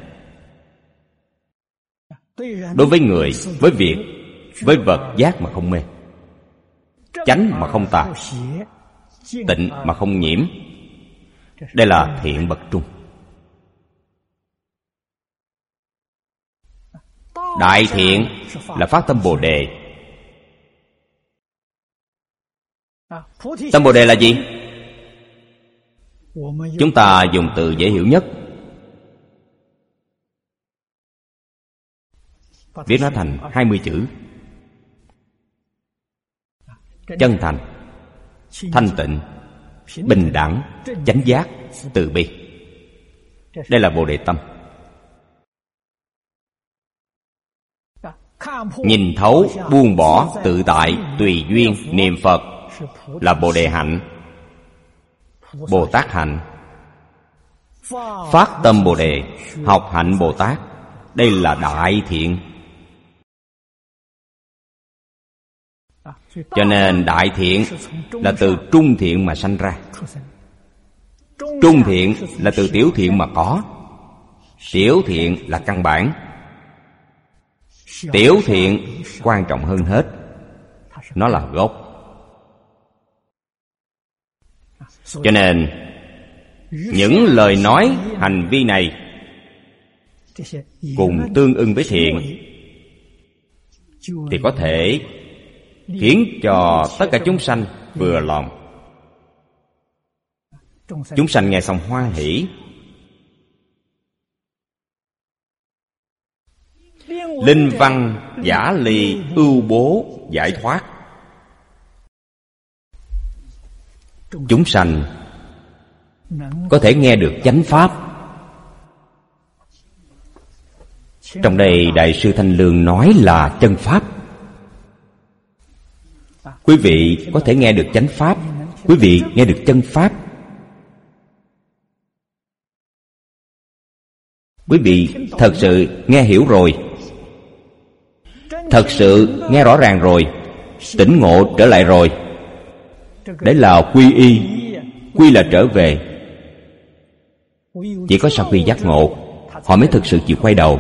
Đối với người, với việc, với vật, giác mà không mê, chánh mà không tà, tịnh mà không nhiễm. Đây là thiện bậc trung. Đại thiện là phát tâm Bồ Đề. Tâm Bồ Đề là gì? Chúng ta dùng từ dễ hiểu nhất, viết nó thành 20 chữ: chân thành, thanh tịnh, bình đẳng, chánh giác, từ bi. Đây là Bồ Đề tâm. Nhìn thấu, buông bỏ, tự tại, tùy duyên, niệm Phật là Bồ Đề hạnh, Bồ Tát hạnh. Phát tâm Bồ Đề, học hạnh Bồ Tát, đây là đại thiện. Cho nên đại thiện là từ trung thiện mà sanh ra. Trung thiện là từ tiểu thiện mà có. Tiểu thiện là căn bản. Tiểu thiện quan trọng hơn hết. Nó là gốc. Cho nên những lời nói, hành vi này cùng tương ưng với thiện thì có thể khiến cho tất cả chúng sanh vừa lòng. Chúng sanh nghe xong hoan hỷ. Linh văn giả ly ưu bố giải thoát. Chúng sanh có thể nghe được chánh pháp. Trong đây Đại sư Thanh Lương nói là chân pháp. Quý vị có thể nghe được chánh pháp, quý vị nghe được chân pháp. Quý vị thật sự nghe hiểu rồi, thật sự nghe rõ ràng rồi, tỉnh ngộ trở lại rồi. Đấy là quy y. Quy là trở về. Chỉ có sau khi giác ngộ, họ mới thực sự chịu quay đầu.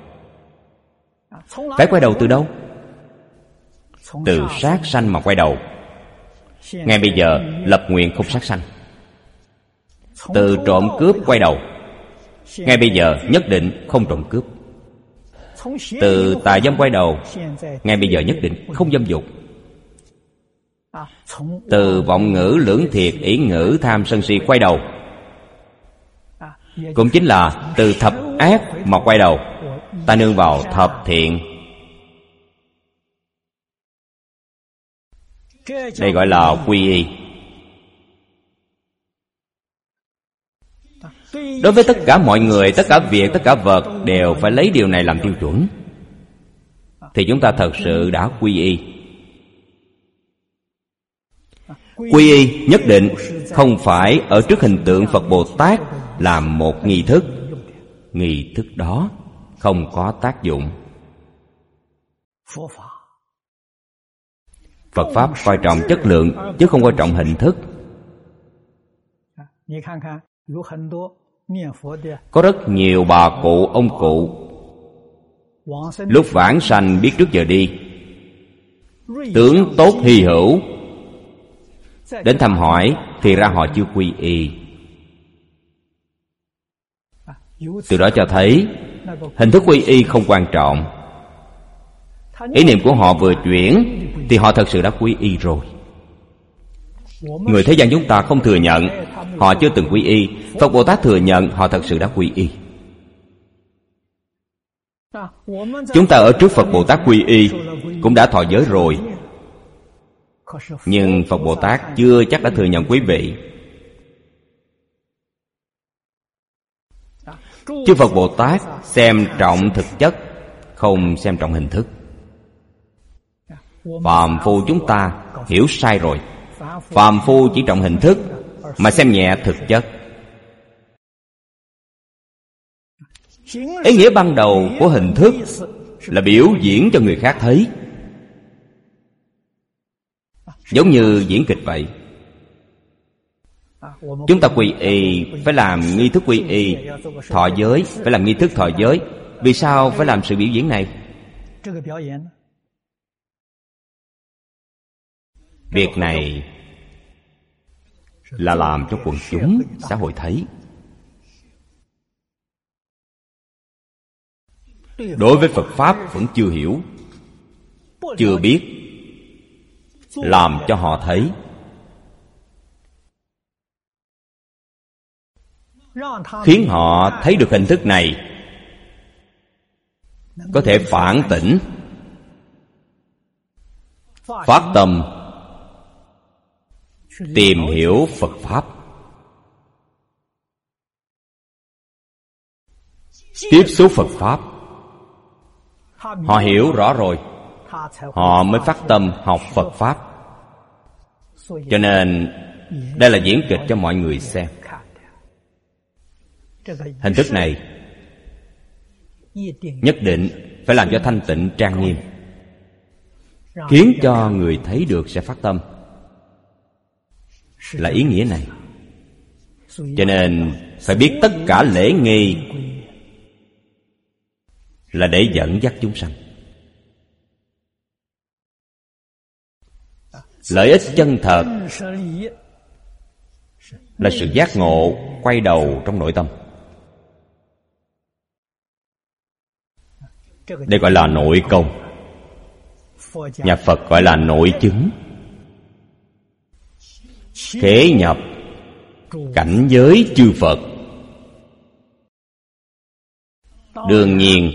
Phải quay đầu từ đâu? Từ sát sanh mà quay đầu. Ngay bây giờ lập nguyện không sát sanh. Từ trộm cướp quay đầu. Ngay bây giờ nhất định không trộm cướp. Từ tà dâm quay đầu. Ngay bây giờ nhất định không dâm dục. Từ vọng ngữ, lưỡng thiệt, ỷ ngữ, tham sân si quay đầu, cũng chính là từ thập ác mà quay đầu. Ta nương vào thập thiện. Đây gọi là quy y. Đối với tất cả mọi người, tất cả việc, tất cả vật đều phải lấy điều này làm tiêu chuẩn, thì chúng ta thật sự đã quy y. Quy y nhất định không phải ở trước hình tượng Phật Bồ Tát làm một nghi thức. Nghi thức đó không có tác dụng. Phật Pháp coi trọng chất lượng chứ không coi trọng hình thức. Có rất nhiều bà cụ, ông cụ lúc vãng sanh biết trước giờ đi, tướng tốt hy hữu, đến thăm hỏi thì ra họ chưa quy y. Từ đó cho thấy hình thức quy y không quan trọng. Ý niệm của họ vừa chuyển thì họ thật sự đã quy y rồi. Người thế gian chúng ta không thừa nhận họ chưa từng quy y. Phật Bồ Tát thừa nhận họ thật sự đã quy y. Chúng ta ở trước Phật Bồ Tát quy y cũng đã thọ giới rồi, nhưng Phật Bồ Tát chưa chắc đã thừa nhận quý vị. Chứ Phật Bồ Tát xem trọng thực chất, không xem trọng hình thức. Phàm phu chúng ta hiểu sai rồi. Phàm phu chỉ trọng hình thức mà xem nhẹ thực chất. Ý nghĩa ban đầu của hình thức là biểu diễn cho người khác thấy, giống như diễn kịch vậy. Chúng ta quy y phải làm nghi thức quy y, thọ giới phải làm nghi thức thọ giới. Vì sao phải làm sự biểu diễn này? Việc này là làm cho quần chúng xã hội thấy. Đối với Phật Pháp vẫn chưa hiểu, chưa biết, làm cho họ thấy, khiến họ thấy được hình thức này, có thể phản tỉnh, phát tâm tìm hiểu Phật Pháp, tiếp xúc Phật Pháp. Họ hiểu rõ rồi, họ mới phát tâm học Phật Pháp. Cho nên đây là diễn kịch cho mọi người xem. Hình thức này nhất định phải làm cho thanh tịnh trang nghiêm, khiến cho người thấy được sẽ phát tâm, là ý nghĩa này. Cho nên phải biết tất cả lễ nghi là để dẫn dắt chúng sanh. Lợi ích chân thật là sự giác ngộ quay đầu trong nội tâm. Đây gọi là nội công. Nhà Phật gọi là nội chứng. Khế nhập cảnh giới chư Phật, đương nhiên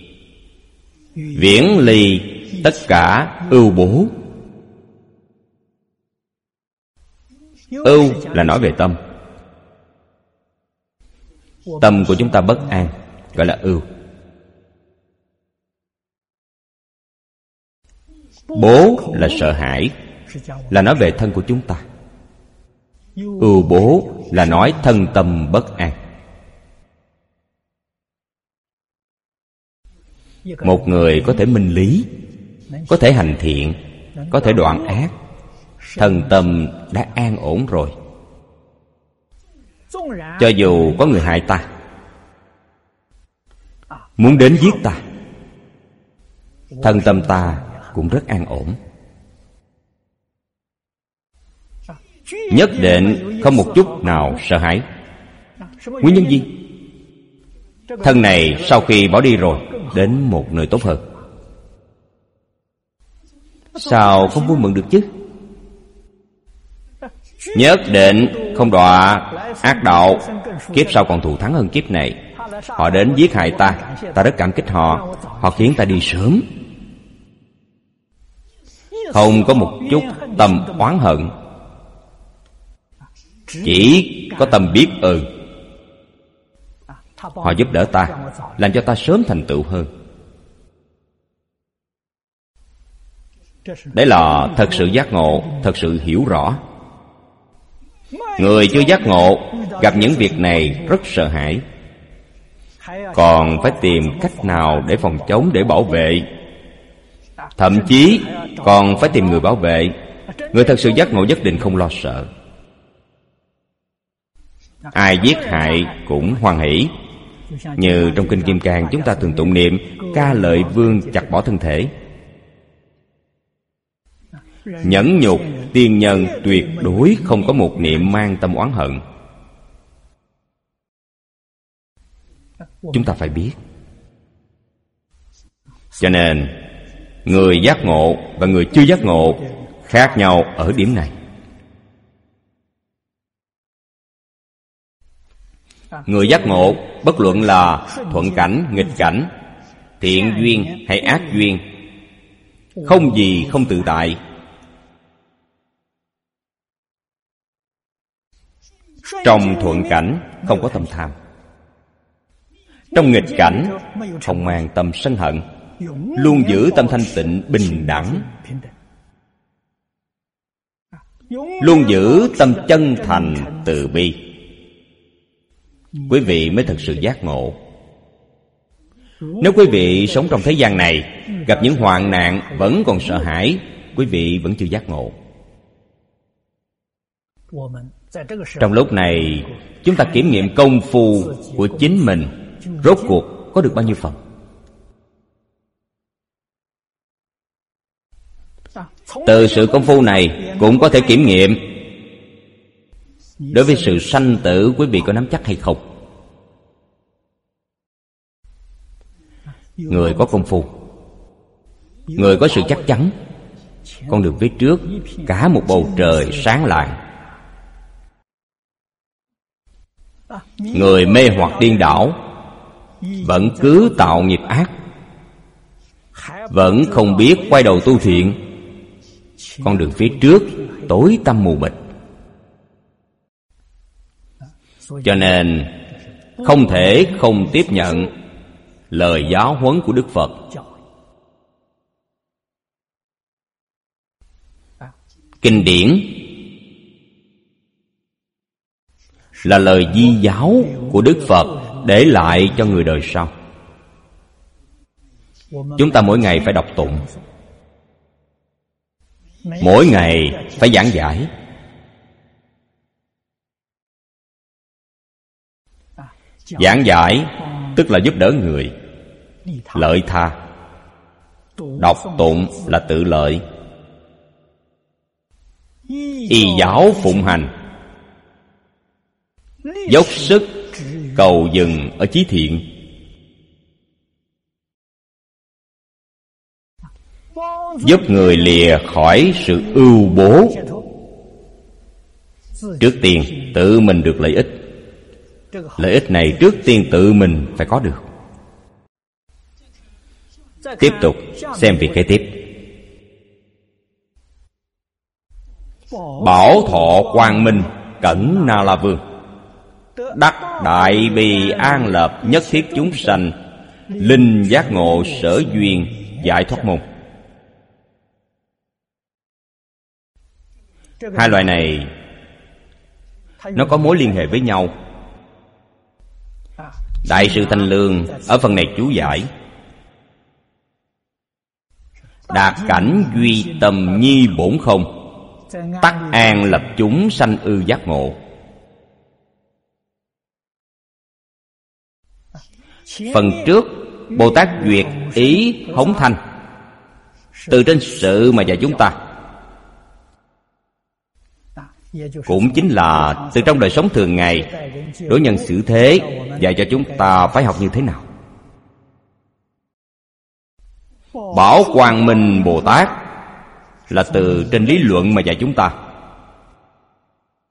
viễn ly tất cả ưu bố. Ưu là nói về tâm. Tâm của chúng ta bất an, gọi là ưu. Bố là sợ hãi, là nói về thân của chúng ta. Ưu bố là nói thân tâm bất an. Một người có thể minh lý, có thể hành thiện, có thể đoạn ác, thân tâm đã an ổn rồi. Cho dù có người hại ta, muốn đến giết ta, thân tâm ta cũng rất an ổn. Nhất định không một chút nào sợ hãi. Nguyên nhân gì? Thân này sau khi bỏ đi rồi, đến một nơi tốt hơn. Sao không vui mừng được chứ? nhất định không đọa ác đạo, kiếp sau còn thù thắng hơn kiếp này. Họ đến giết hại ta, ta rất cảm kích họ. Họ khiến ta đi sớm. Không có một chút tâm oán hận, chỉ có tâm biết ơn. Họ giúp đỡ ta, làm cho ta sớm thành tựu hơn. Đấy là thật sự giác ngộ, thật sự hiểu rõ. Người chưa giác ngộ gặp những việc này rất sợ hãi, còn phải tìm cách nào để phòng chống, để bảo vệ. Thậm chí còn phải tìm người bảo vệ. Người thật sự giác ngộ nhất định không lo sợ. Ai giết hại cũng hoan hỷ. Như trong Kinh Kim Cang chúng ta thường tụng niệm Ca Lợi Vương chặt bỏ thân thể. Nhẫn nhục tiên nhân tuyệt đối không có một niệm mang tâm oán hận. Chúng ta phải biết. Cho nên người giác ngộ và người chưa giác ngộ khác nhau ở điểm này. Người giác ngộ bất luận là thuận cảnh, nghịch cảnh, thiện duyên hay ác duyên, không gì không tự tại. Trong thuận cảnh không có tâm tham, trong nghịch cảnh không mang tâm sân hận, luôn giữ tâm thanh tịnh bình đẳng, luôn giữ tâm chân thành từ bi. Quý vị mới thật sự giác ngộ. Nếu quý vị sống trong thế gian này, gặp những hoạn nạn vẫn còn sợ hãi, quý vị vẫn chưa giác ngộ. Trong lúc này, chúng ta kiểm nghiệm công phu của chính mình, rốt cuộc có được bao nhiêu phần. Từ sự công phu này cũng có thể kiểm nghiệm đối với sự sanh tử quý vị có nắm chắc hay không. Người có công phu, người có sự chắc chắn, con đường phía trước cả một bầu trời sáng lạng. Người mê hoặc điên đảo, vẫn cứ tạo nghiệp ác, vẫn không biết quay đầu tu thiện, con đường phía trước tối tăm mù mịt. Cho nên không thể không tiếp nhận lời giáo huấn của Đức Phật. Kinh điển là lời di giáo của Đức Phật để lại cho người đời sau. Chúng ta mỗi ngày phải đọc tụng, mỗi ngày phải giảng giải. Giảng giải tức là giúp đỡ người, lợi tha. Đọc tụng là tự lợi. Y giáo phụng hành, dốc sức cầu dừng ở chí thiện. Giúp người lìa khỏi sự ưu bố. Trước tiên tự mình được lợi ích. Lợi ích này trước tiên tự mình phải có được. Tiếp tục xem việc kế tiếp. Bảo thọ quang minh Cẩn Na La Vương, đắc đại bi an lập nhất thiết chúng sanh, linh giác ngộ sở duyên giải thoát môn. Hai loại này nó có mối liên hệ với nhau. Đại sư Thanh Lương ở phần này chú giải: đạt cảnh duy tâm nhi bổn không, tắc an lập chúng sanh ư giác ngộ. Phần trước Bồ Tát duyệt ý hống thanh, từ trên sự mà dạy chúng ta, cũng chính là từ trong đời sống thường ngày, đối nhân xử thế, dạy cho chúng ta phải học như thế nào. Bảo Quang Minh Bồ Tát là từ trên lý luận mà dạy chúng ta.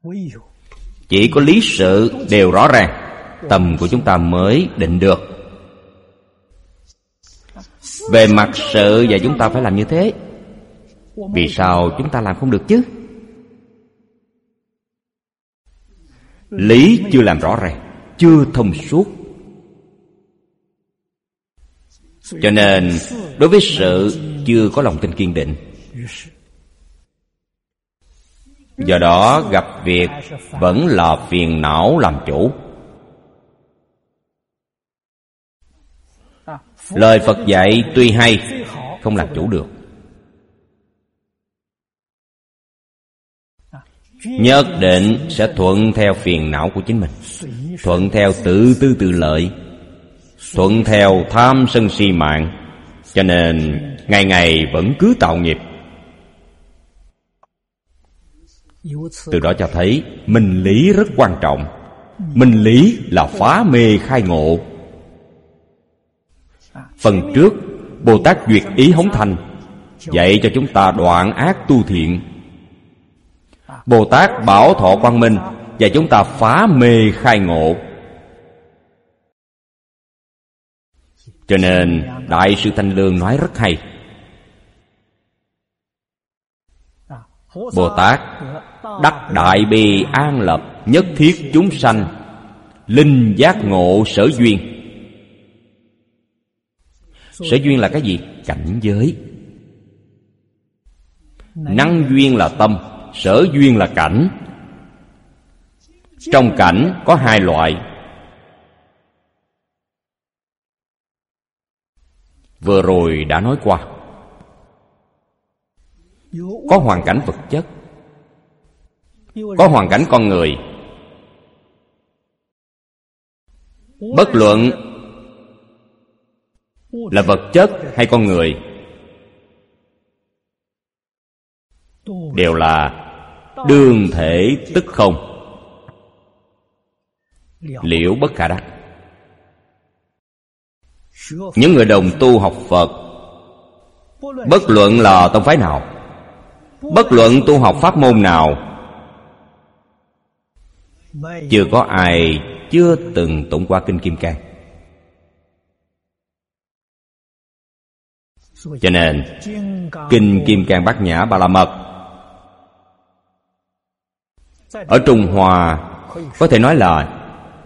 Chỉ có lý sự đều rõ ràng, tâm của chúng ta mới định được. Về mặt sự và chúng ta phải làm như thế. Vì sao chúng ta làm không được chứ? Lý chưa làm rõ ràng, chưa thông suốt. Cho nên đối với sự chưa có lòng tin kiên định. Do đó gặp việc vẫn là phiền não làm chủ. Lời Phật dạy tuy hay, không làm chủ được. Nhất định sẽ thuận theo phiền não của chính mình, thuận theo tự tư tự lợi, thuận theo tham sân si mạng. Cho nên ngày ngày vẫn cứ tạo nghiệp. Từ đó cho thấy minh lý rất quan trọng. Minh lý là phá mê khai ngộ. Phần trước Bồ Tát Duyệt Ý Hống Thành dạy cho chúng ta đoạn ác tu thiện. Bồ Tát Bảo Thọ Quang Minh dạy chúng ta phá mê khai ngộ. Cho nên Đại sư Thanh Lương nói rất hay. Bồ Tát đắc đại bi an lập, nhất thiết chúng sanh, linh giác ngộ sở duyên. Sở duyên là cái gì? Cảnh giới. Năng duyên là tâm, sở duyên là cảnh. Trong cảnh có hai loại. Vừa rồi đã nói qua. Có hoàn cảnh vật chất, có hoàn cảnh con người. Bất luận là vật chất hay con người, đều là đương thể tức không, liễu bất khả đắc. Những người đồng tu học Phật, bất luận là tông phái nào, bất luận tu học pháp môn nào, chưa có ai chưa từng tụng qua Kinh Kim Cang. Cho nên Kinh Kim Cang Bát Nhã Ba La Mật ở Trung Hoa có thể nói là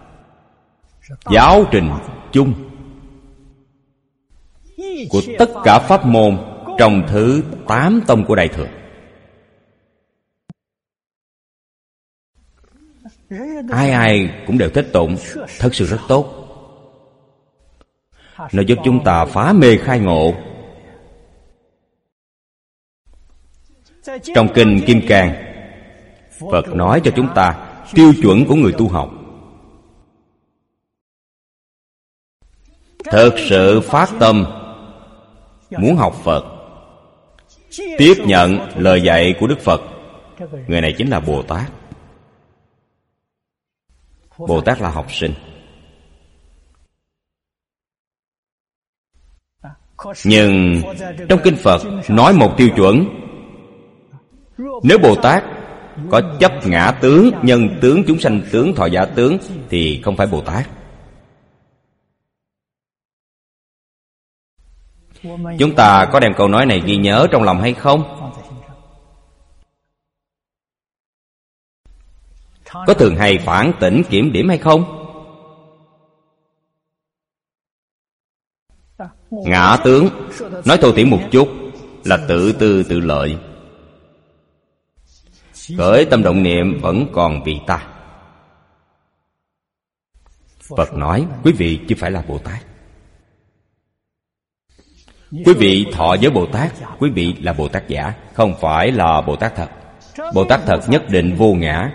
giáo trình chung của tất cả pháp môn trong thứ 8 tông của Đại Thừa. Ai ai cũng đều thích tụng, thật sự rất tốt. Nó giúp chúng ta phá mê khai ngộ. Trong Kinh Kim Cang, Phật nói cho chúng ta tiêu chuẩn của người tu học. Thực sự phát tâm muốn học Phật, tiếp nhận lời dạy của Đức Phật, người này chính là Bồ Tát. Bồ Tát là học sinh. Nhưng trong Kinh Phật nói một tiêu chuẩn. Nếu Bồ Tát có chấp ngã tướng, nhân tướng, chúng sanh tướng, thọ giả tướng thì không phải Bồ Tát. Chúng ta có đem câu nói này ghi nhớ trong lòng hay không? Có thường hay phản tỉnh kiểm điểm hay không? Ngã tướng, nói thô thiển một chút, là tự tư tự lợi. Khởi tâm động niệm vẫn còn vì ta. Phật nói quý vị chứ phải là Bồ Tát. Quý vị thọ với Bồ Tát, quý vị là Bồ Tát giả, không phải là Bồ Tát thật. Bồ Tát thật nhất định vô ngã.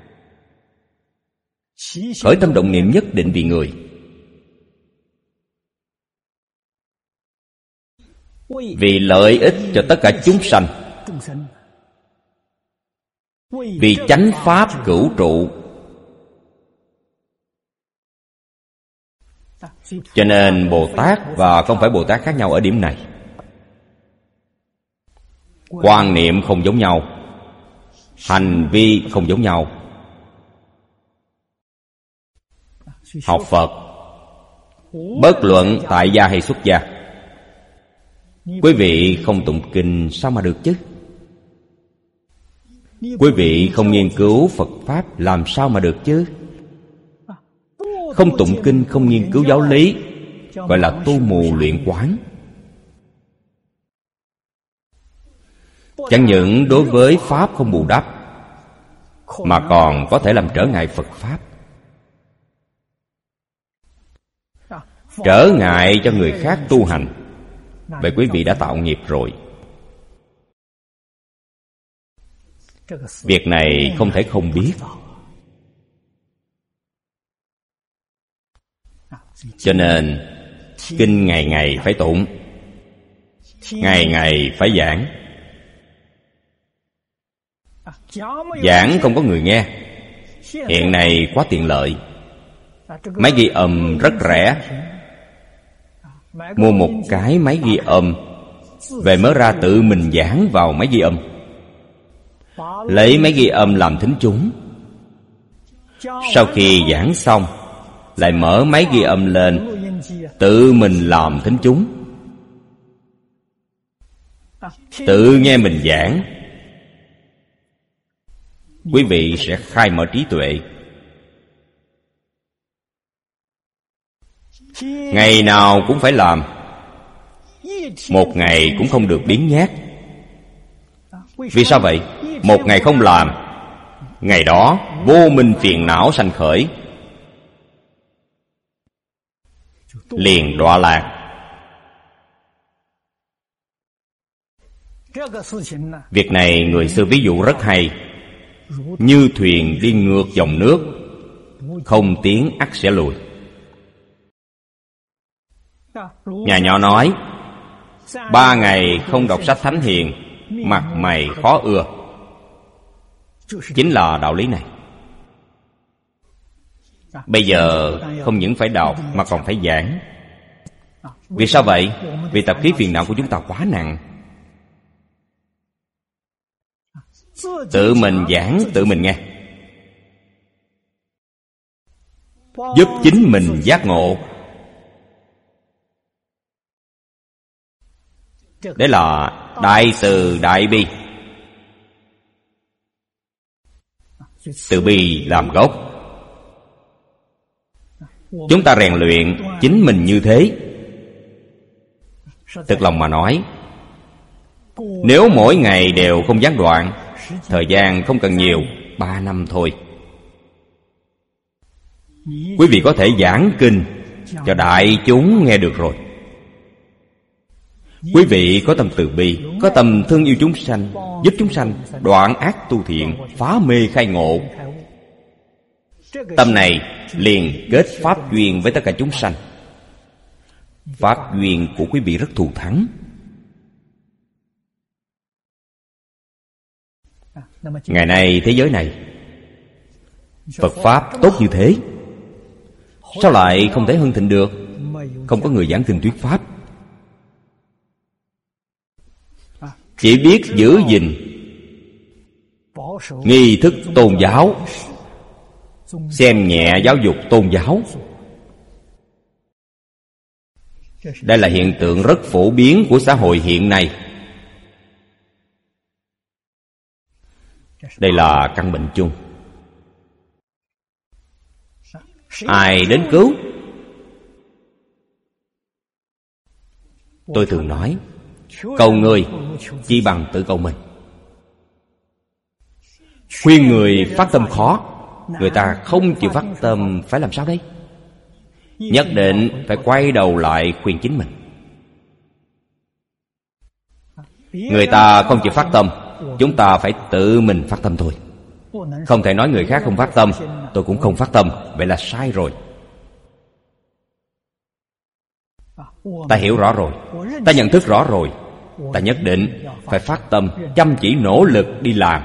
Khởi tâm động niệm nhất định vì người. Vì lợi ích cho tất cả chúng sanh, vì chánh pháp cửu trụ. Cho nên Bồ Tát và không phải Bồ Tát khác nhau ở điểm này. Quan niệm không giống nhau, hành vi không giống nhau, học Phật, bất luận tại gia hay xuất gia, quý vị không tụng kinh sao mà được chứ? Quý vị không nghiên cứu Phật Pháp làm sao mà được chứ? Không tụng kinh, không nghiên cứu giáo lý, gọi là tu mù luyện quán. Chẳng những đối với Pháp không bù đắp, mà còn có thể làm trở ngại Phật Pháp, trở ngại cho người khác tu hành. Vậy quý vị đã tạo nghiệp rồi. Việc này không thể không biết. Cho nên kinh ngày ngày phải tụng, ngày ngày phải giảng. Giảng không có người nghe. Hiện nay quá tiện lợi, máy ghi âm rất rẻ. Mua một cái máy ghi âm về mới ra tự mình giảng vào máy ghi âm, lấy máy ghi âm làm thính chúng. Sau khi giảng xong, lại mở máy ghi âm lên, tự mình làm thính chúng, tự nghe mình giảng. Quý vị sẽ khai mở trí tuệ. Ngày nào cũng phải làm, một ngày cũng không được biếng nhác. Vì sao vậy? Một ngày không làm, ngày đó vô minh phiền não sanh khởi, liền đọa lạc. Việc này người xưa ví dụ rất hay. Như thuyền đi ngược dòng nước, không tiến ắt sẽ lùi. Nhà nhỏ nói 3 ngày không đọc sách thánh hiền, mặt mày khó ưa. Chính là đạo lý này. Bây giờ không những phải đọc mà còn phải giảng. Vì sao vậy? Vì tập khí phiền não của chúng ta quá nặng. Tự mình giảng, tự mình nghe, giúp chính mình giác ngộ. Đấy là đại từ đại bi. Từ bi làm gốc. Chúng ta rèn luyện chính mình như thế. Thực lòng mà nói, nếu mỗi ngày đều không gián đoạn, thời gian không cần nhiều, 3 năm thôi, quý vị có thể giảng kinh cho đại chúng nghe được rồi. Quý vị có tâm từ bi, có tâm thương yêu chúng sanh, giúp chúng sanh đoạn ác tu thiện, phá mê khai ngộ. Tâm này liền kết pháp duyên với tất cả chúng sanh. Pháp duyên của quý vị rất thù thắng. Ngày nay thế giới này Phật Pháp tốt như thế, sao lại không thể hưng thịnh được? Không có người giảng kinh thuyết Pháp, chỉ biết giữ gìn nghi thức tôn giáo, xem nhẹ giáo dục tôn giáo. Đây là hiện tượng rất phổ biến của xã hội hiện nay. Đây là căn bệnh chung. Ai đến cứu? Tôi thường nói, cầu người chỉ bằng tự cầu mình. Khuyên người phát tâm khó, người ta không chịu phát tâm, phải làm sao đây? Nhất định phải quay đầu lại khuyên chính mình. Người ta không chịu phát tâm, chúng ta phải tự mình phát tâm thôi. Không thể nói người khác không phát tâm, tôi cũng không phát tâm, vậy là sai rồi. Ta hiểu rõ rồi, ta nhận thức rõ rồi, ta nhất định phải phát tâm, chăm chỉ nỗ lực đi làm.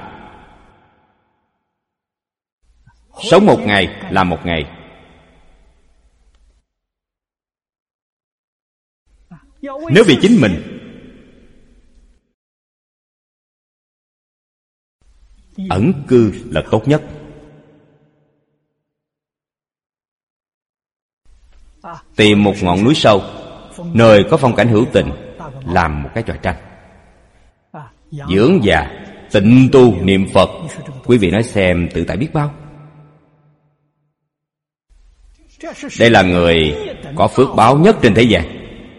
Sống một ngày, làm một ngày. Nếu vì chính mình, ẩn cư là tốt nhất. Tìm một ngọn núi sâu, nơi có phong cảnh hữu tình, làm một cái tròi tranh. Dưỡng già, tịnh tu, niệm Phật. Quý vị nói xem tự tại biết bao. Đây là người có phước báo nhất trên thế gian.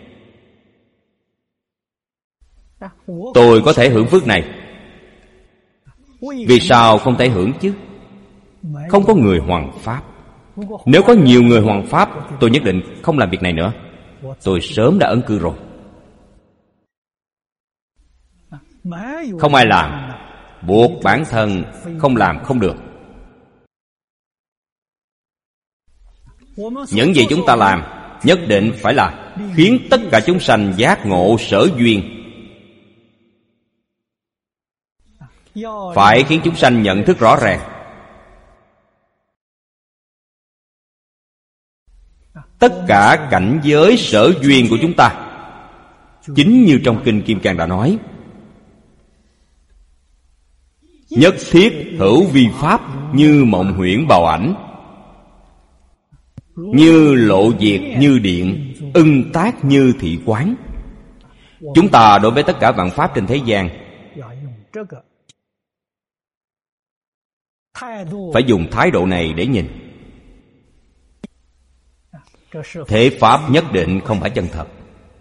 Tôi có thể hưởng phước này, vì sao không thể hưởng chứ? Không có người hoằng pháp. Nếu có nhiều người hoằng pháp, tôi nhất định không làm việc này nữa. Tôi sớm đã ấn cư rồi. Không ai làm, buộc bản thân không làm không được. Những gì chúng ta làm nhất định phải là khiến tất cả chúng sanh giác ngộ sở duyên. Phải khiến chúng sanh nhận thức rõ ràng. Tất cả cảnh giới sở duyên của chúng ta, chính như trong Kinh Kim Cang đã nói, nhất thiết hữu vi pháp, như mộng huyễn bào ảnh, như lộ diệt như điện, ưng tác như thị quán. Chúng ta đối với tất cả vạn pháp trên thế gian phải dùng thái độ này để nhìn. Thế pháp nhất định không phải chân thật.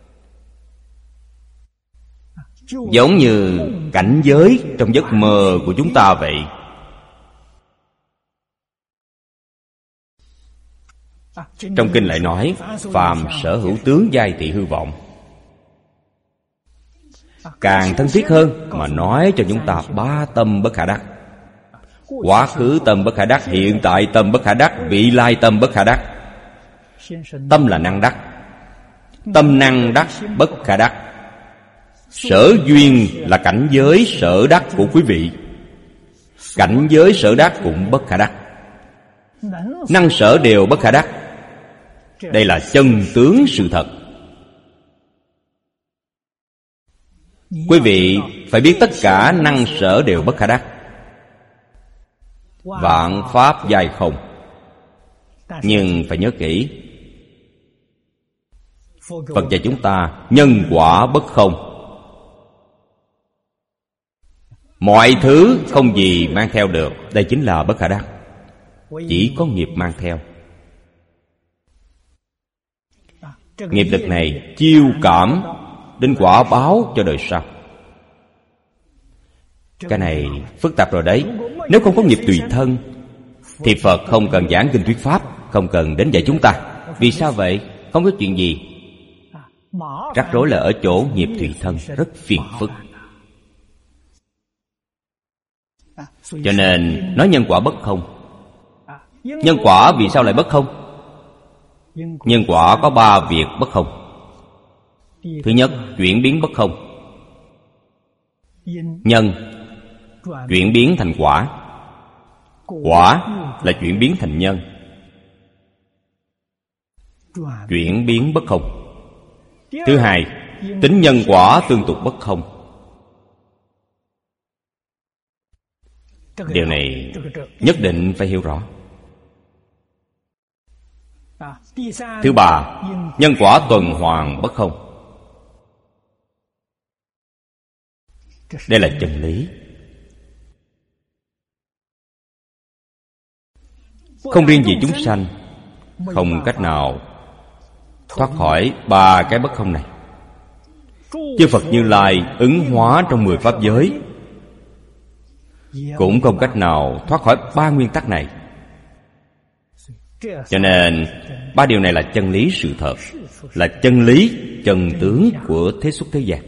Giống như cảnh giới trong giấc mơ của chúng ta vậy. Trong kinh lại nói, phàm sở hữu tướng giai thị hư vọng. Càng thân thiết hơn mà nói cho chúng ta ba tâm bất khả đắc. Quá khứ tâm bất khả đắc, hiện tại tâm bất khả đắc, vị lai tâm bất khả đắc. Tâm là năng đắc. Tâm năng đắc bất khả đắc. Sở duyên là cảnh giới sở đắc của quý vị. Cảnh giới sở đắc cũng bất khả đắc. Năng sở đều bất khả đắc. Đây là chân tướng sự thật. Quý vị phải biết tất cả năng sở đều bất khả đắc. Vạn pháp dài không. Nhưng phải nhớ kỹ, Phật dạy chúng ta nhân quả bất không. Mọi thứ không gì mang theo được. Đây chính là bất khả đắc. Chỉ có nghiệp mang theo. Nghiệp lực này chiêu cảm đến quả báo cho đời sau. Cái này phức tạp rồi đấy. Nếu không có nghiệp tùy thân thì Phật không cần giảng kinh thuyết pháp, không cần đến dạy chúng ta. Vì sao vậy? Không có chuyện gì. Rắc rối là ở chỗ nghiệp tùy thân rất phiền phức. Cho nên nói nhân quả bất không. Nhân quả vì sao lại bất không? Nhân quả có ba việc bất không. Thứ nhất, chuyển biến bất không. Nhân chuyển biến thành quả. Quả là chuyển biến thành nhân. Chuyển biến bất không. Thứ hai, tính nhân quả tương tục bất không. Điều này nhất định phải hiểu rõ. Thứ ba, nhân quả tuần hoàn bất không. Đây là chân lý. Không riêng gì chúng sanh, không cách nào thoát khỏi ba cái bất không này. Chư Phật Như Lai ứng hóa trong 10 pháp giới cũng không cách nào thoát khỏi ba nguyên tắc này. Cho nên ba điều này là chân lý sự thật, là chân lý chân tướng của thế xuất thế gian.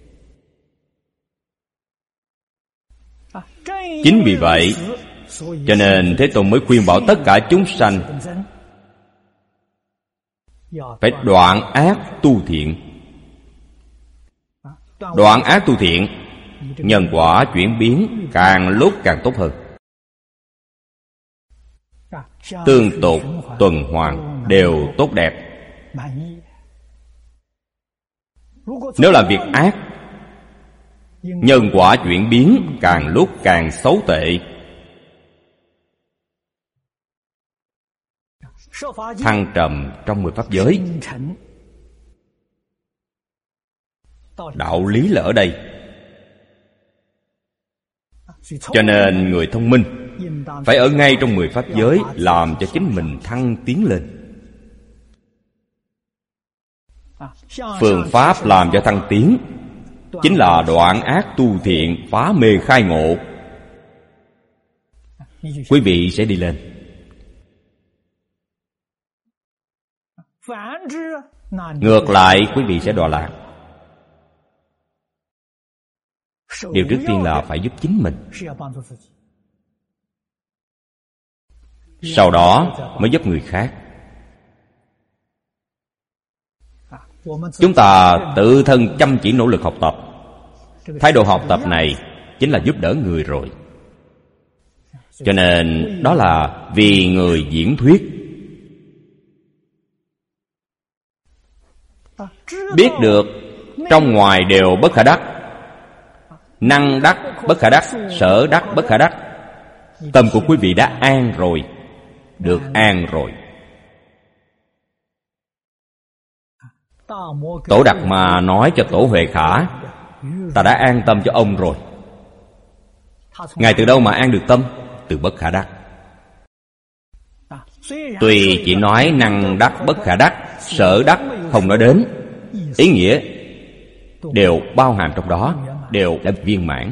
Chính vì vậy cho nên Thế Tôn mới khuyên bảo tất cả chúng sanh phải đoạn ác tu thiện. Đoạn ác tu thiện, nhân quả chuyển biến càng lúc càng tốt hơn. Tương tục, tuần hoàn đều tốt đẹp. Nếu làm việc ác, nhân quả chuyển biến càng lúc càng xấu tệ. thăng trầm trong 10 pháp giới. Đạo lý là ở đây. Cho nên người thông minh phải ở ngay trong 10 pháp giới, làm cho chính mình thăng tiến lên. Phương pháp làm cho thăng tiến chính là đoạn ác tu thiện, phá mê khai ngộ. Quý vị sẽ đi lên. Ngược lại, quý vị sẽ đọa lạc. Điều trước tiên là phải giúp chính mình, sau đó mới giúp người khác. Chúng ta tự thân chăm chỉ nỗ lực học tập. Thái độ học tập này chính là giúp đỡ người rồi. Cho nên đó là vì người diễn thuyết. Biết được trong ngoài đều bất khả đắc, năng đắc bất khả đắc, sở đắc bất khả đắc. Tâm của quý vị đã an rồi, được an rồi. Tổ Đạt Ma nói cho Tổ Huệ Khả, ta đã an tâm cho ông rồi. Ngài từ đâu mà an được tâm? Từ bất khả đắc. Tuy chỉ nói năng đắc bất khả đắc, sở đắc không nói đến, ý nghĩa đều bao hàm trong đó, đều đã viên mãn.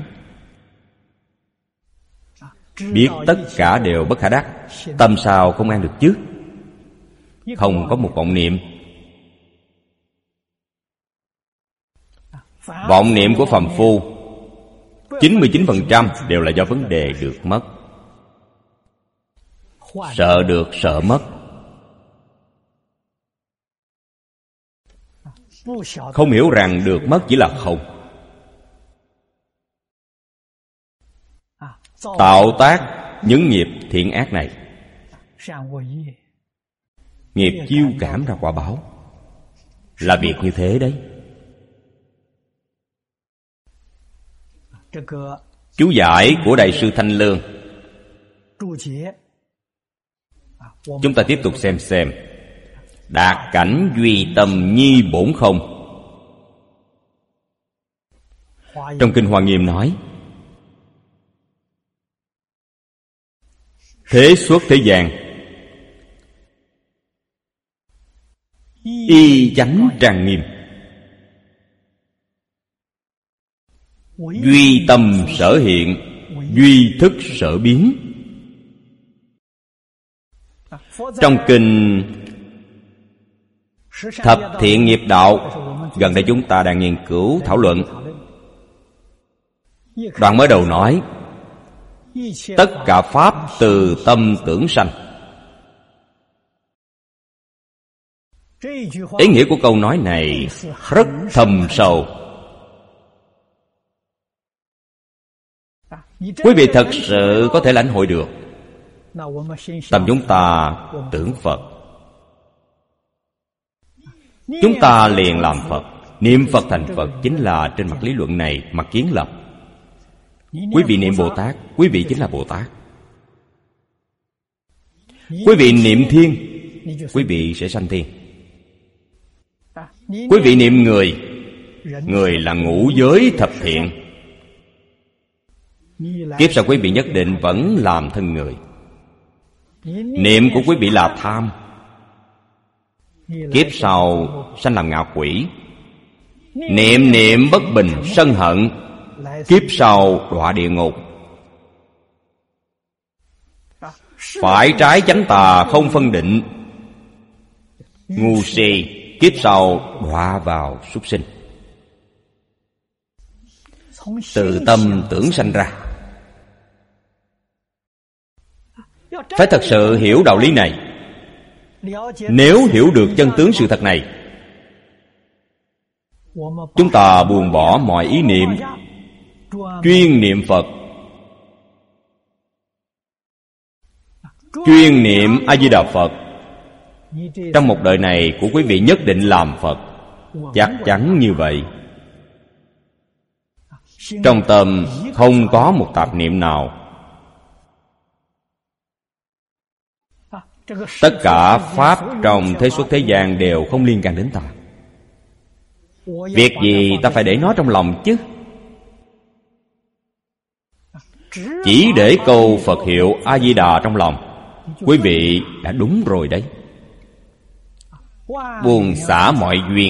Biết tất cả đều bất khả đắc, tâm sao không an được chứ? Không có một vọng niệm. Vọng niệm của phàm phu 99% đều là do vấn đề được mất. Sợ được sợ mất. Không hiểu rằng được mất chỉ là không. Tạo tác những nghiệp thiện ác này, nghiệp chiêu cảm ra quả báo, là việc như thế đấy. Chú giải của Đại sư Thanh Lương, chúng ta tiếp tục xem. Đạt cảnh duy tâm nhi bổn không. Trong Kinh Hoa Nghiêm nói, thế xuất thế gian, y chánh trang nghiêm, duy tâm sở hiện, duy thức sở biến. Trong Kinh Thập Thiện Nghiệp Đạo, gần đây chúng ta đang nghiên cứu thảo luận. Đoạn mới đầu nói, tất cả pháp từ tâm tưởng sanh. Ý nghĩa của câu nói này rất thâm sâu. Quý vị thật sự có thể lãnh hội được, tâm chúng ta tưởng Phật, chúng ta liền làm Phật. Niệm Phật thành Phật chính là trên mặt lý luận này, mặt kiến lập. Quý vị niệm Bồ Tát, quý vị chính là Bồ Tát. Quý vị niệm thiên, quý vị sẽ sanh thiên. Quý vị niệm người, người là ngũ giới thập thiện. Kiếp sau quý vị nhất định vẫn làm thân người. Niệm của quý vị là tham, kiếp sau sanh làm ngạ quỷ. Niệm bất bình sân hận, kiếp sau đọa địa ngục. Phải trái chánh tà không phân định, ngu si, kiếp sau đọa vào súc sinh. Từ tâm tưởng sanh ra. Phải thật sự hiểu đạo lý này. Nếu hiểu được chân tướng sự thật này, chúng ta buông bỏ mọi ý niệm, chuyên niệm Phật, chuyên niệm A Di Đà Phật. Trong một đời này của quý vị nhất định làm Phật, chắc chắn như vậy. Trong tâm không có một tạp niệm nào. Tất cả pháp trong thế xuất thế gian đều không liên can đến ta. Việc gì ta phải để nó trong lòng chứ? Chỉ để câu Phật hiệu A-di-đà trong lòng, quý vị đã đúng rồi đấy. Buông xả mọi duyên.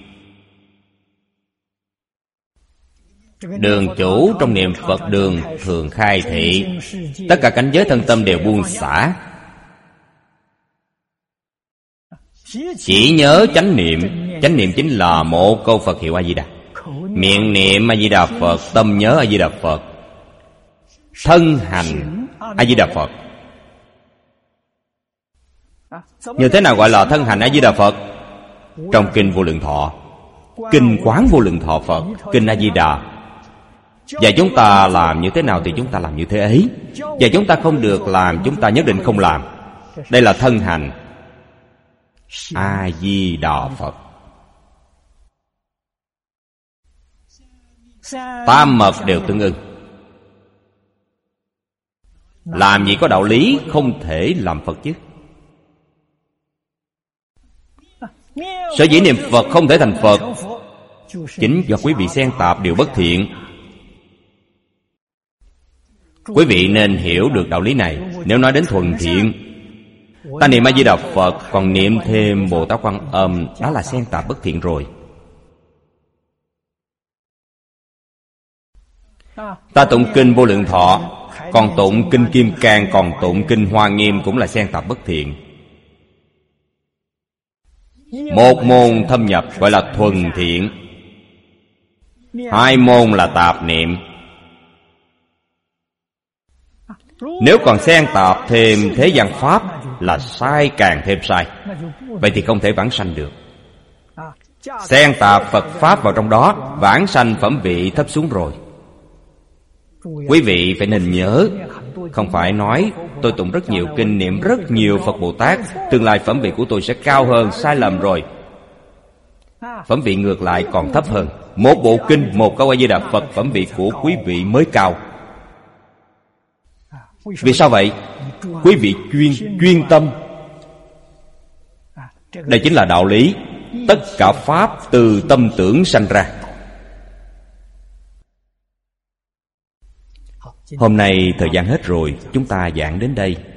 Đường chủ trong niệm Phật đường thường khai thị, tất cả cảnh giới thân tâm đều buông xả. Chỉ nhớ chánh niệm. Chánh niệm chính là một câu Phật hiệu A-di-đà. Miệng niệm A-di-đà Phật, tâm nhớ A-di-đà Phật, thân hành A-di-đà Phật. Như thế nào gọi là thân hành A-di-đà Phật? Trong Kinh Vô Lượng Thọ, Kinh Quán Vô Lượng Thọ Phật, Kinh A-di-đà dạy chúng ta làm như thế nào thì chúng ta làm như thế ấy. Và chúng ta không được làm, chúng ta nhất định không làm. Đây là thân hành A-di-đà Phật. Tam mật đều tương ưng. Làm gì có đạo lý không thể làm Phật chứ? Sở dĩ niệm Phật không thể thành Phật, chính do quý vị xen tạp điều bất thiện. Quý vị nên hiểu được đạo lý này. Nếu nói đến thuần thiện, ta niệm A-di-đà Phật còn niệm thêm Bồ Tát Quan Âm, đó là xen tạp bất thiện rồi. Ta tụng Kinh Vô Lượng Thọ, còn tụng Kinh Kim Cang, còn tụng Kinh Hoa Nghiêm cũng là xen tạp bất thiện. Một môn thâm nhập gọi là thuần thiện, hai môn là tạp niệm. Nếu còn xen tạp thêm thế gian pháp là sai càng thêm sai. Vậy thì không thể vãng sanh được. Xen tạp Phật pháp vào trong đó, vãng sanh phẩm vị thấp xuống rồi. Quý vị phải nên nhớ, không phải nói tôi tụng rất nhiều kinh, niệm rất nhiều Phật Bồ Tát, tương lai phẩm vị của tôi sẽ cao hơn. Sai lầm rồi. Phẩm vị ngược lại còn thấp hơn. Một bộ kinh, một câu A-di-đà Phật, phẩm vị của quý vị mới cao. Vì sao vậy? Quý vị chuyên tâm. Đây chính là đạo lý. Tất cả pháp từ tâm tưởng sanh ra. Hôm nay thời gian hết rồi, chúng ta giảng đến đây.